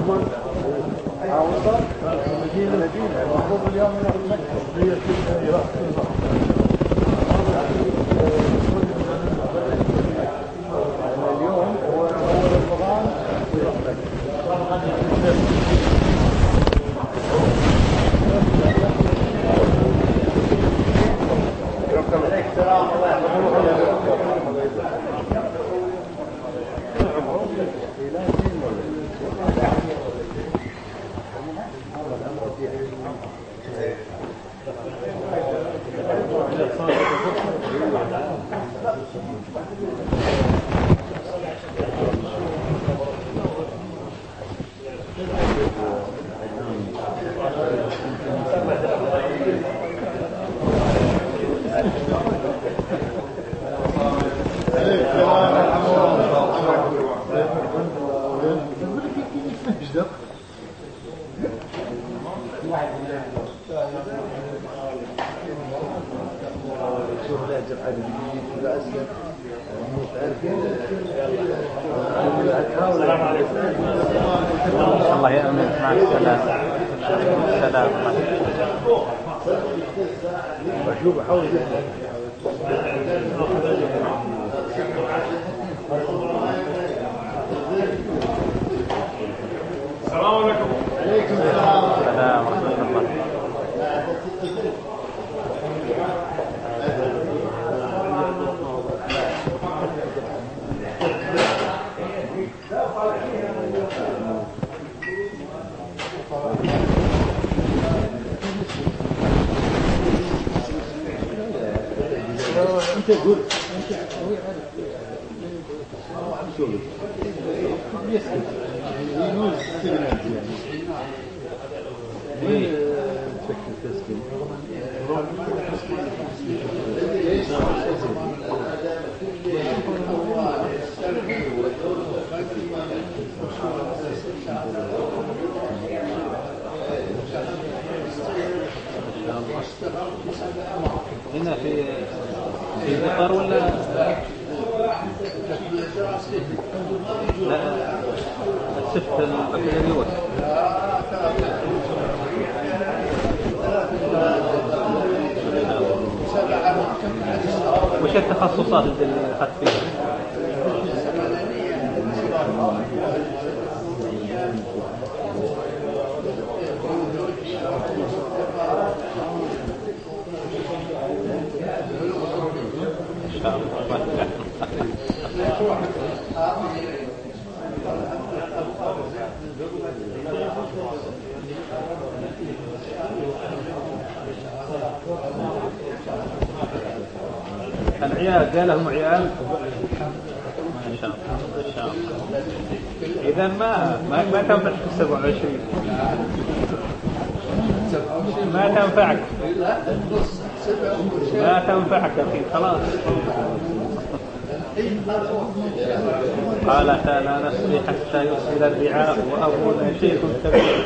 الله يأمن مع السلامة. السلام بشوف حاول السلام عليكم. عليكم السلام ورحمة الله. انت قول هنا في قطر ولا لا السفت البكالوريوس وش التخصصات اللي أخذت فيها؟ العيال قال لهم عيال ما شاء الله. إذا ما تنفعك في 27 ما تنفعك أخي خلاص. قال لا نسقي حتى يصل الرعاء وأبونا شيخ كبير.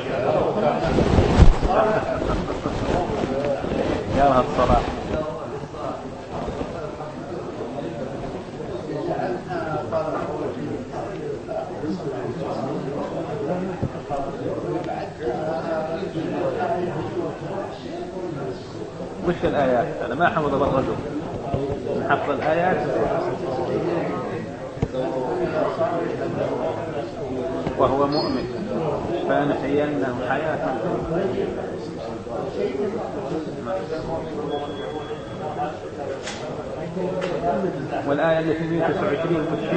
يا لها الصراحة. وش الآيات؟ أنا ما حفظ الرجل حفظ الآيات وهو مؤمن فنحيينه حياة. والآية التي 129 وشي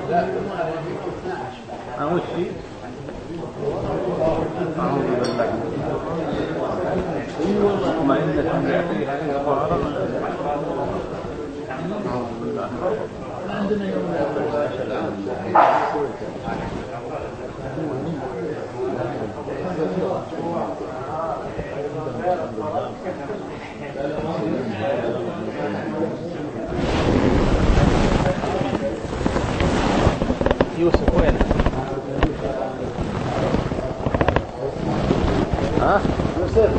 وشي أعوذ بالله ثم إنكم يأتيها إخبارا. أعوذ بالله يوسف وين؟ ها؟ يوسف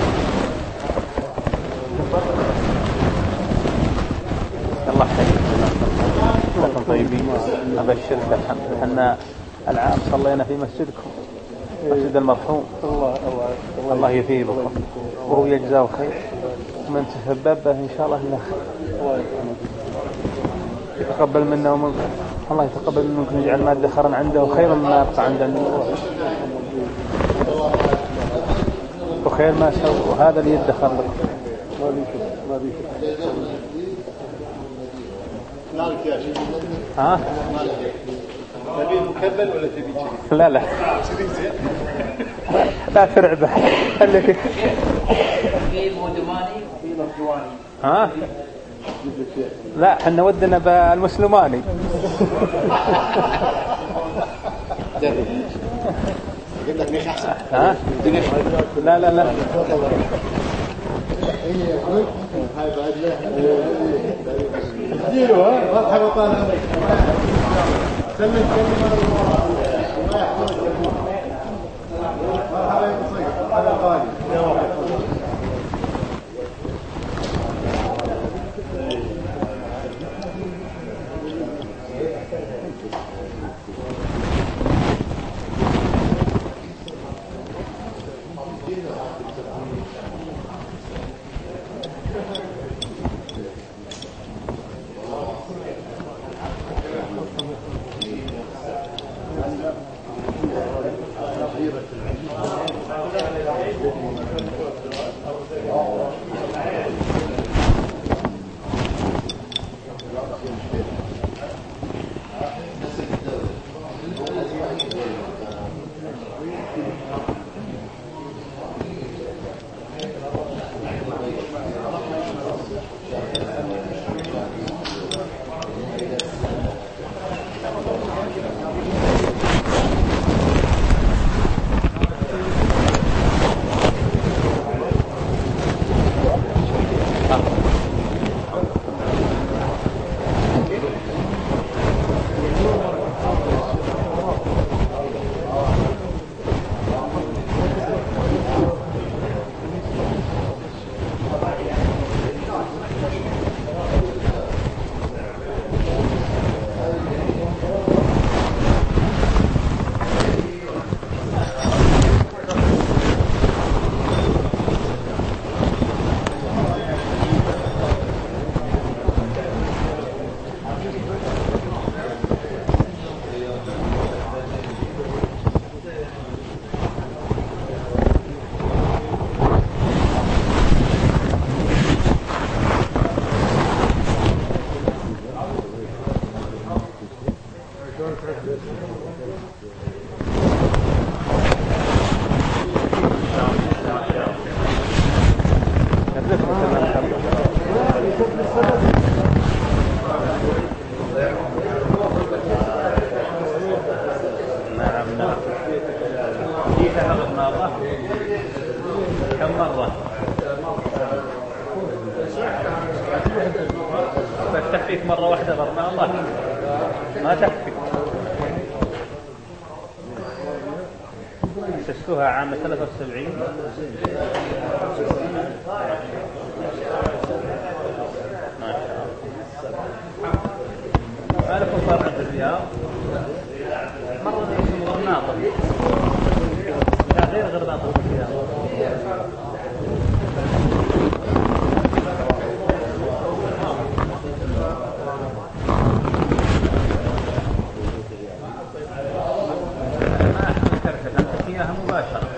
الله يحييك. انتم طيبين. ابشرك احنا العام صلينا في مسجدكم مسجد المرحوم الله يثيبه وهو يجزاه خير، ومن تسبب به إن شاء الله له يتقبل منا ومنكم، الله يتقبل منكم يجعل ما ادخرا عنده خيرا مما يبقى عند النور وخير ما سوى، وهذا اللي يدخر لكم. مالك يا شيخ؟ ها؟ تبي مكبل ولا تبي شيء؟ لا لا ترعبه. في المودماني وفي الأرجواني. ها؟ لا احنا ودنا بالمسلماني. قلت لك نيخ احسن. ها؟ لا هاي بعد اديله. ها مرحبا طال عمرك. سلم ما يحتاج مرحبا يا مصير. هذا غالي. تكفيك مرة واحدة برنا الله ما تكفي. أسستوها عام 73. ما شاء الله. ما لكم فرق في الرياض؟ مرة اسمه غرناطة غير غرناطة في الرياض. مباشرة.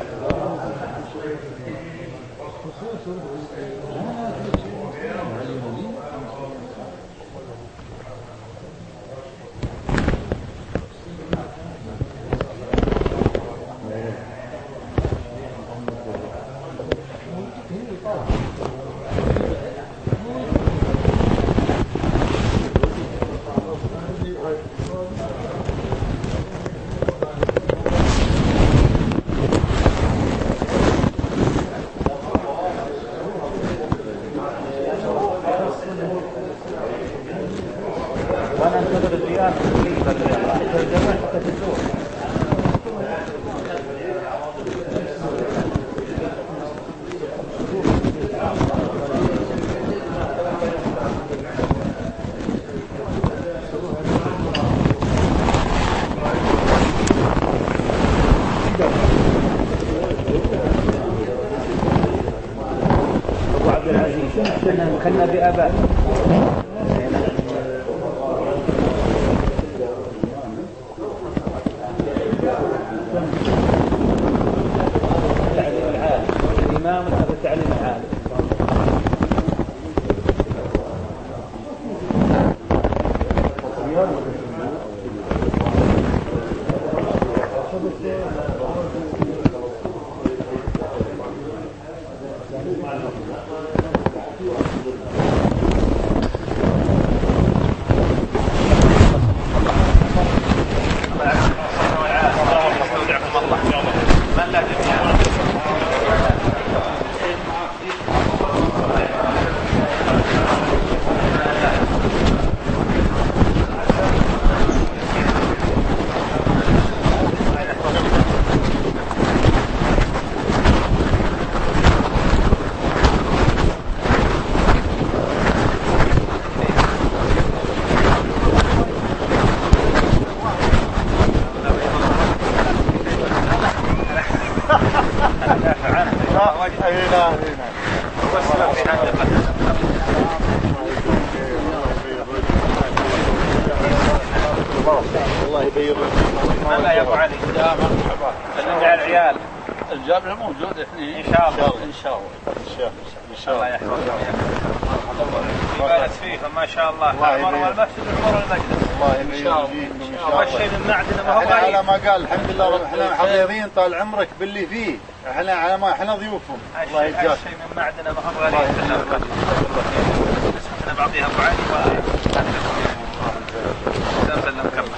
خلنا بآباء. الإمام هذا التعليم العالي. الله يبيض ما يا ابو علي يا مرحبا نرجع العيال الجامعة موجود اثنين ان شاء الله ان شاء الله الله يحفظهم يبارك فيكم ما شاء الله عمر والمسجد وعمر المجلس الله يبيض والشيء من معدن ما هو احنا على ما قال الحمد لله احنا حظيظين طال عمرك باللي فيه احنا على ما احنا ضيوفهم الله يجزاك الشيء من معدن ما هو غالي احنا بعطيها ابو علي وسلم كمل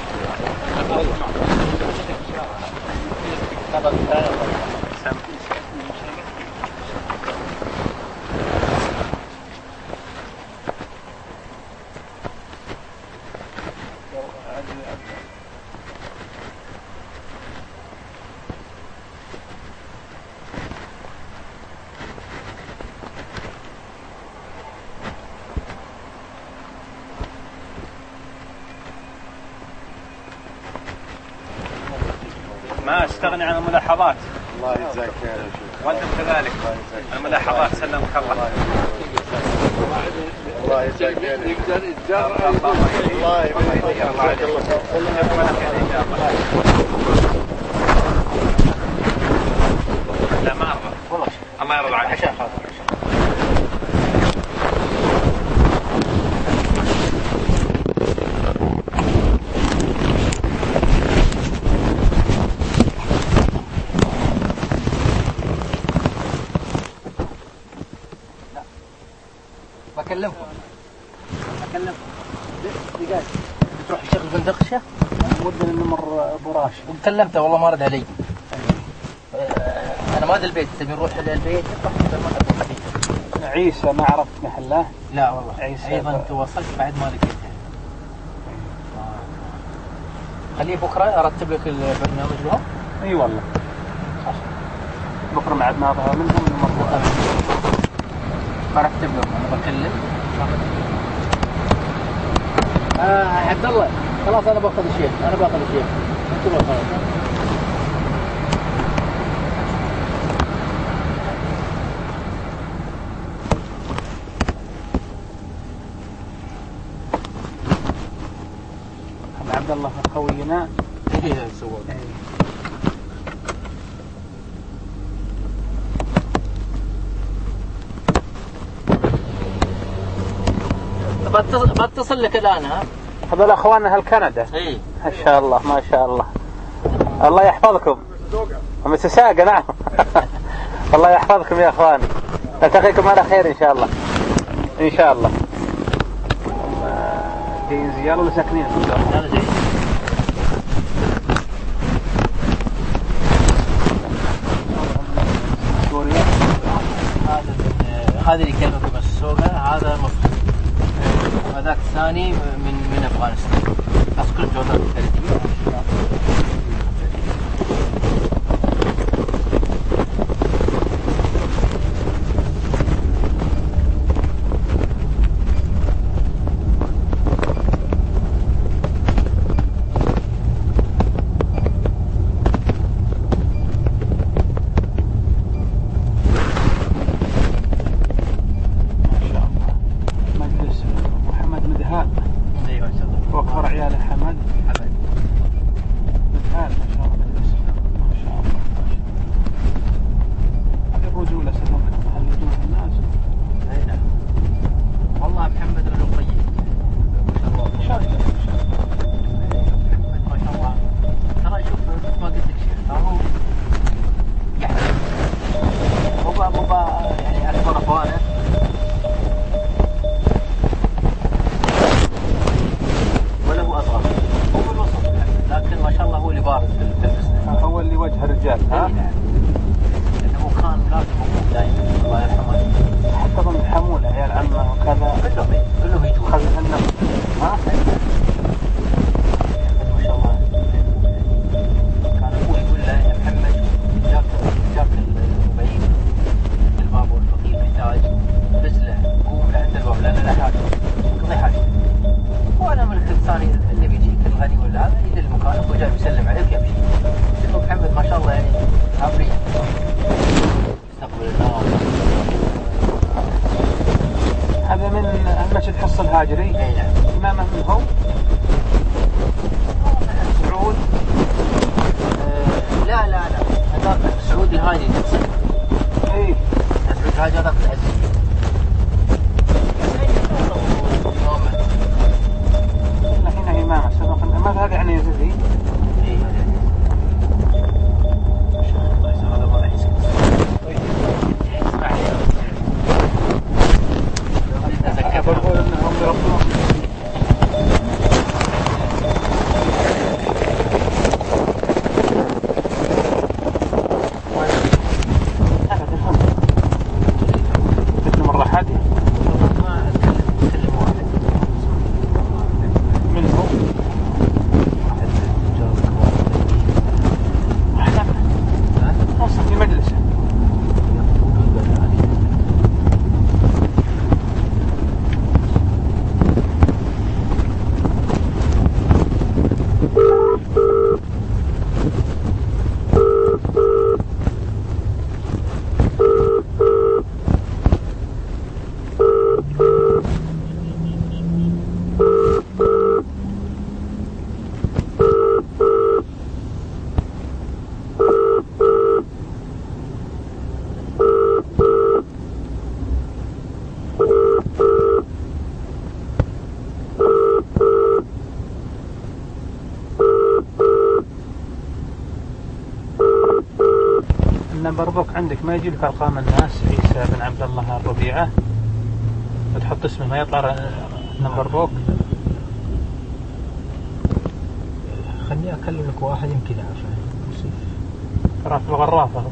ما استغني عن الملاحظات الله يجزاك خير وانتم كذلك الملاحظات سلمك الله الله يجزاك خير يقدر يتجرأ الله يبارك لا ما أرضى والله الله يرضى عنك عشان خاطر بكلمكم دقائق بتروح الشيخ البندقشة ودنا النمر ابو راشد وكلمته والله ما رد علي. انا ما ادري البيت تبي نروح للبيت عيسى ما عرفت محله لا والله عيسى ايضا تواصلت بعد ما لقيته. خليه بكره ارتب لك البرنامج لهم. اي والله بكره بعد ما اظهر منهم المرة برتب لهم انا بكلم. عبد الله خلاص انا باخذ الشيخ انتم خلاص عبد الله خوينا ايه سووا بتصل لك الان. ها هذول اخواننا اهل كندا. اي ما شاء الله ما شاء الله الله يحفظكم متساقة نعم الله يحفظكم يا اخواني نلتقيكم على خير ان شاء الله ان شاء الله. جايين زيارة ولا ساكنين في الدار؟ انا جاي. سوريا هذا اللي كلمة في السوق هذا مصري وهذاك الثاني من افغانستان بس كل جودات مختلفة. وجه الرجال ها؟ لأنه كان لازم موجود دائما الله يرحمه. حتى ضمن حمول عيال عمه وكذا كلهم يجوا خذ النفس ها؟ ما شاء الله. كان أبوه يقول له يا محمد جاك المبين الباب والفقير محتاج بزله قوم لعند الباب لأن لا حاجة قضي حاجة. وأنا من الثاني اللي بيجيك الغني ولا هذا يجي المكان وجاي يسلم عليك يمشي. شوف محمد ما شاء الله يعني عبري استقبل الله. هذا من مسجد حص الهاجري. اي نعم. إمامه من هو؟ سعود؟ لا هذاك سعود الهادي تقصد. اي سعود الهادي هذاك العزيز. هنا إمامه سبق ما هذا يعني يزيد. اي الله يسلمك هذا ما راح يسكت. بقول انهم يربون مثل مرة حادي ما أتكلم واحد منه واحد وصل في مجلسه. النمبر بوك عندك ما يجي لك أرقام الناس عيسى بن عبد الله الربيعة وتحط اسمه ما يطلع النمبر بوك. خليني أكلم لك واحد يمكن يعرفه. ترى في الغرافة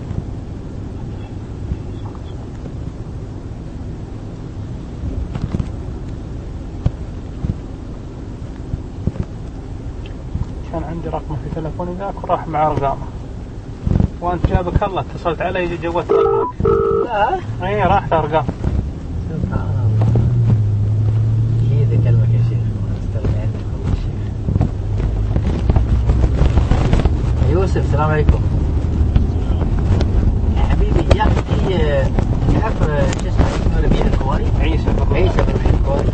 كان عندي رقمه في تلفوني ذاك وراح مع أرقامه وأنت جابك الله اتصلت علي يجي جوات رقمك. لا اي راحت أرقام. سبحان الله. كذا كلمك يا شيخ استغني عنك والله شيخ. يوسف السلام عليكم يا حبيبي. يا أخي تعرف شو اسمه ربيع الكواري؟ عيسى بن ربيع الكواري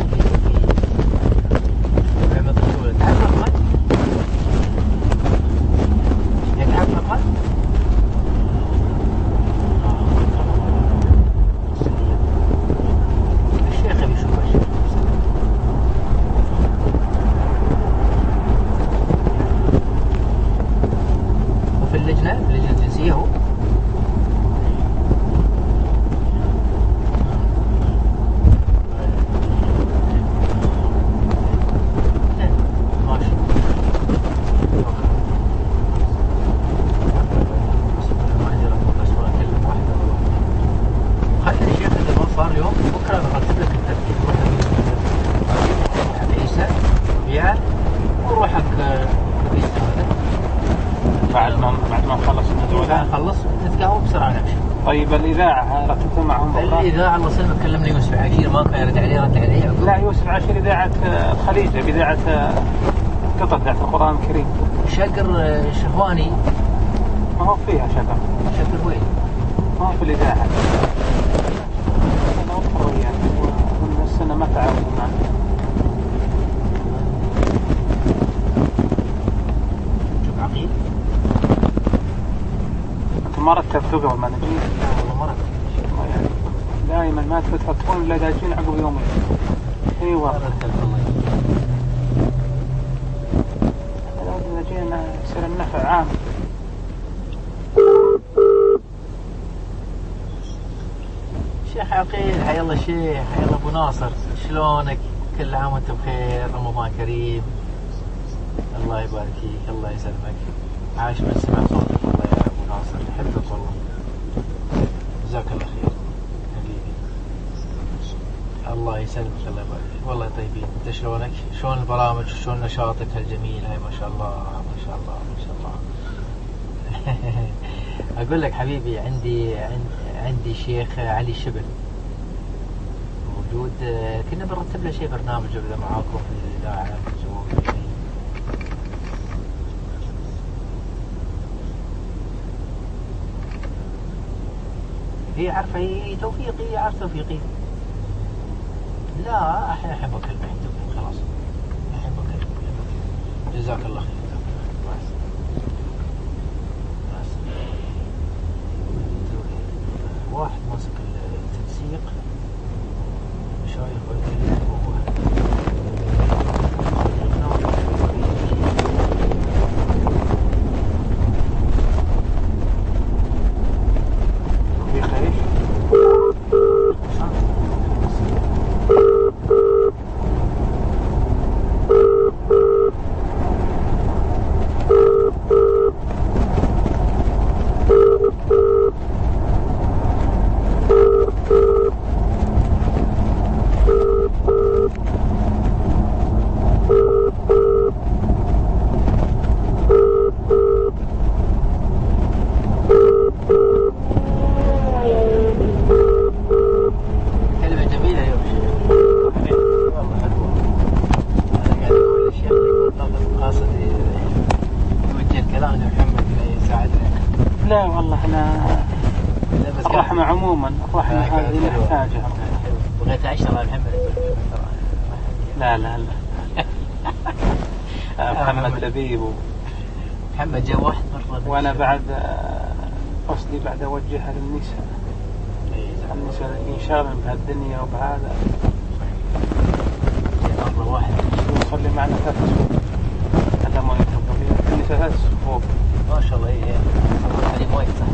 تعرف رقمه؟ تعرف رقمه؟ الشيخ بيشوف الشيخ وفي اللجنة الجنسية هو طيب الإذاعة رتبت معهم بكرة؟ الإذاعة الله يسلمك كلمني يوسف عشير ما كان يرد عليه رد عليه. لا يوسف عشير إذاعة الخليجة بإذاعة قطر إذاعة القرآن الكريم. شقر شهواني ما هو فيها شقر. شقر وين؟ ما هو في الإذاعة. أنا أذكر يعني من السنة ما تعاونوا معه. شوف عقيل ما رتبتوا قبل ما نجي؟ والله ما رتبت. دائما ما تفكرون إلا داجين عقب يومين. ايوه لو جينا يصير النفع عام. شيخ عقيل حيا الله شيخ حيا الله ابو ناصر شلونك؟ كل عام وانت بخير، رمضان كريم. الله يبارك فيك، الله يسلمك، عاش من سمع صوتك. يسلمك الله يبارك. والله طيبين. انت شلونك؟ شلون البرامج وشلون نشاطك الجميل هاي؟ ما شاء الله ما شاء الله ما شاء الله. اقول لك حبيبي عندي شيخ علي الشبل موجود، كنا بنرتب له شيء برنامج ولا معاكم في الاذاعه شيء. هي عارفه، هي توفيقي، عارف توفيقي. لا احبك البحث خلاص، احبك. جزاك الله خير. واحد ماسك التنسيق شايف محمد جاء واحد مرة، وأنا بعد قصدي بعد أوجهها للنساء. النساء اللي ينشغلن بهالدنيا وبهذا. مرة واحد يصلي معنا 3 صفوف. هذا ما يتفضل النساء 3 صفوف. ما شاء الله. إيه هذه ما يصح.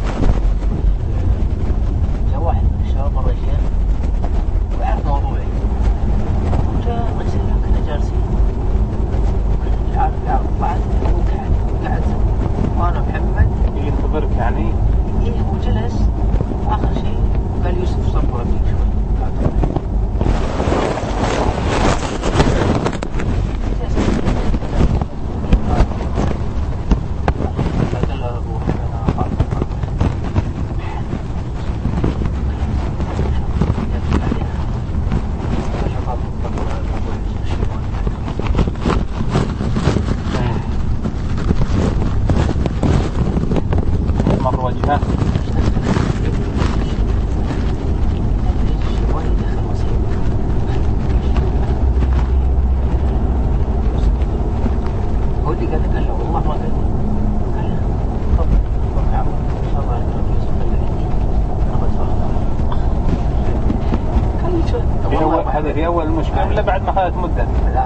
جاء واحد من الشباب مرة شيخ وعرف موضوعي. جاء غسل كنا جالسين. عارف بعد قعد وانا محمد ينتظرك يعني. ايه وجلس اخر شيء قال يوسف صبر فيك شوي. قال له ابو انا خالد في أول المشكلة ولا بعد ما خذت مدة؟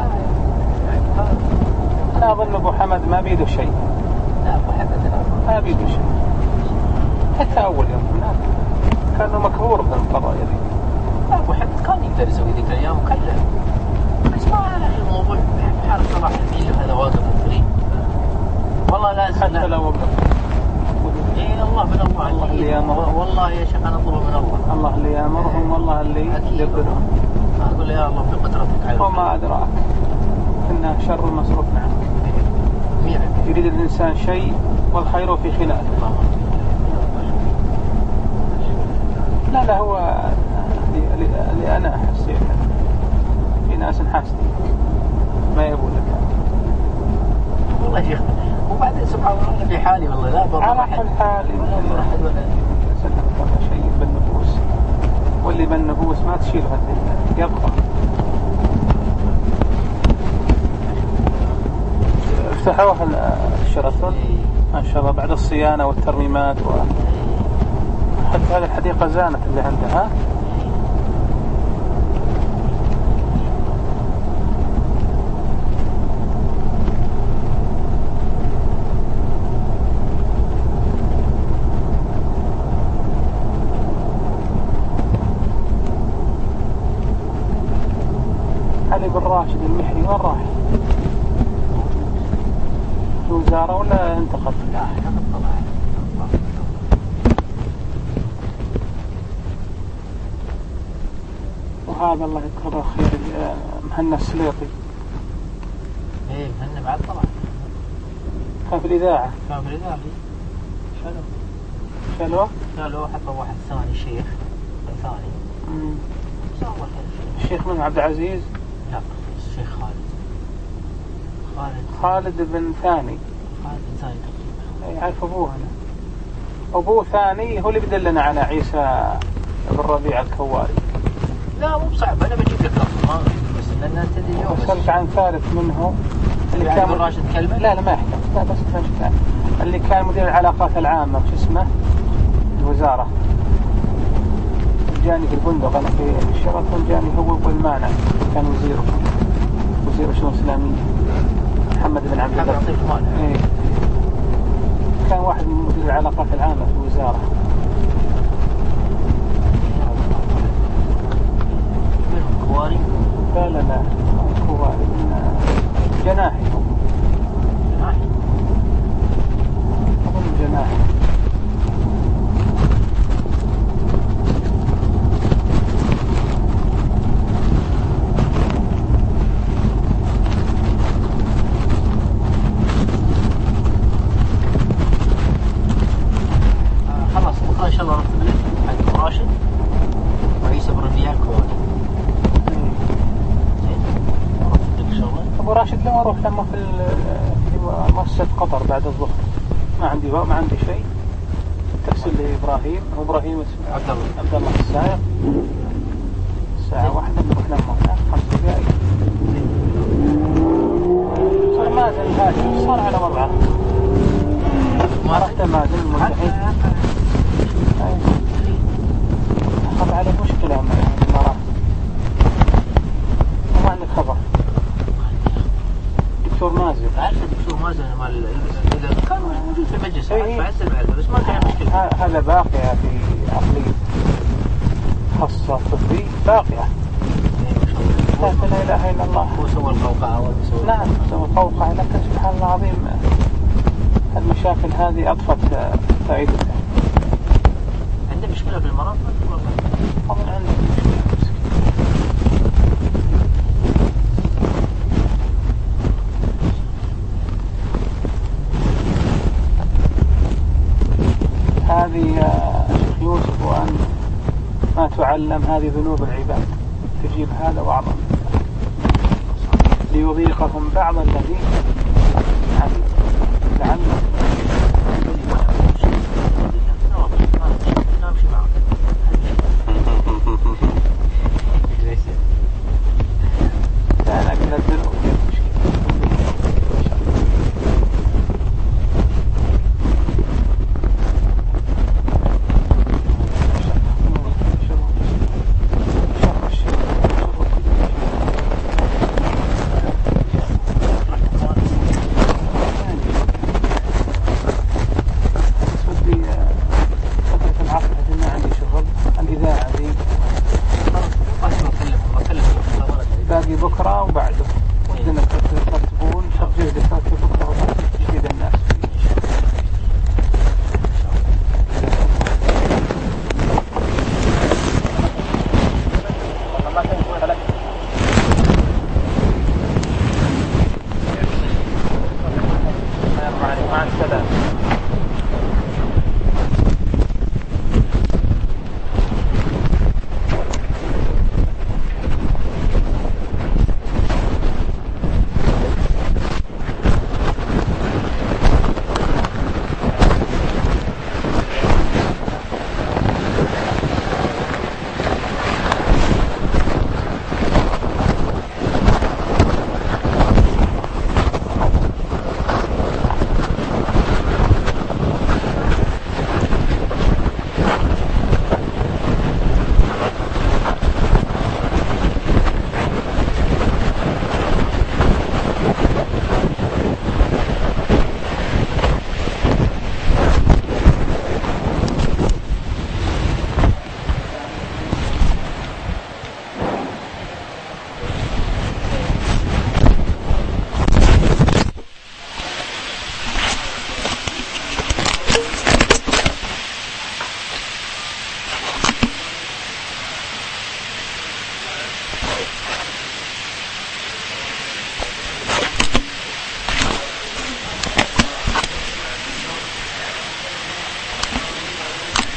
أنا أظن أبو حمد ما بيده شيء. لا أبو حمد ما بيده شيء حتى أول يوم كانوا مكهور بالقضايا ذي. أبو حمد كان يقدر يسوي ذيك الأيام وكله، بس ما على الموضوع بحال صلاح الدين هذا واقف فري والله لازم حتى لو وقف. إيه الله من الله، الله اللي يأمرهم. والله يا شيخ أنا أطلب من الله. الله اللي يأمرهم والله اللي يدبرهم. أقول يا الله في قدرتك على وما أدراك إنه شر المصروف عنه. يريد الإنسان شيء والخير في خلافه. لا هو اللي أنا أحس في ناس حاسدين ما يبون لك والله يا شيخ. وبعدين سبحان الله في حالي والله لا بروح على كل حال ولا شيء بالنفوس، واللي بالنفوس ما تشيلها الدنيا يبقى. افتحوها الشرطة ما شاء الله بعد الصيانة والترميمات حتى هذه الحديقة زانت اللي عندها. علي بن راشد المحري وين راح؟ في وزارة ولا انتقل؟ لا انتقل. وهذا الله يذكره خير مهنا السليطي. ايه مهنا بعد طبعا كان في الإذاعة. شالوه حطوا واحد ثاني شيخ ثاني. الشيخ من عبد العزيز؟ لا الشيخ خالد بن ثاني تقريبا. يعرف أبوه أنا. أبوه ثاني هو اللي بدلنا على عيسى بن ربيع الكواري. لا مو بصعب أنا بجيب لك رقم بس لأن أنت اليوم سألت عن ثالث منه اللي كان راشد كلمة. لا ما يحتاج. لا بس كان اللي كان مدير العلاقات العامة شو اسمه الوزارة. جاني في البندق أنا في الشرطة جاني هو والمانع كان وزير الشؤون الإسلامية محمد بن عبد الله. إيه. كان واحد من مدير العلاقات العامة في الوزارة. كواري؟ لا كواري جناحي أظن جناحي. خلاص بكرة إن شاء الله نرتب لك حق راشد وعيسى بن ربيع الكواري. أبو راشد لما أروح لما في مؤسسة قطر بعد الظهر ما عندي شيء. ترسل لي إبراهيم اسمه عبد الله السائق الساعة 1 نروح لما 5 دقائق. صار مازن هاشم صار على وضعه ما رحت مازن الملتحي أخذ عليه مشكلة ما راح ما عندك خبر. دكتور مازن عارف دكتور مازن إذا كان موجود في المجلس بعثل بعده بس ما كان مشكلة. هذا باقية في عقلية خاصة طبي باقية. لا إله إلا الله. هو سوى القوقعة نعم سوى القوقعة لكن سبحان الله العظيم المشاكل هذه أضفت فائدتها. عنده مشكلة في المرض؟ أظن عنده مشكلة. هذه يا شيخ يوسف وأن ما تعلم هذه ذنوب العباد تجيب هذا وأعظم ليذيقهم بعض الذي لعلهم لا لكن الذنوب باقي بكرة وبعد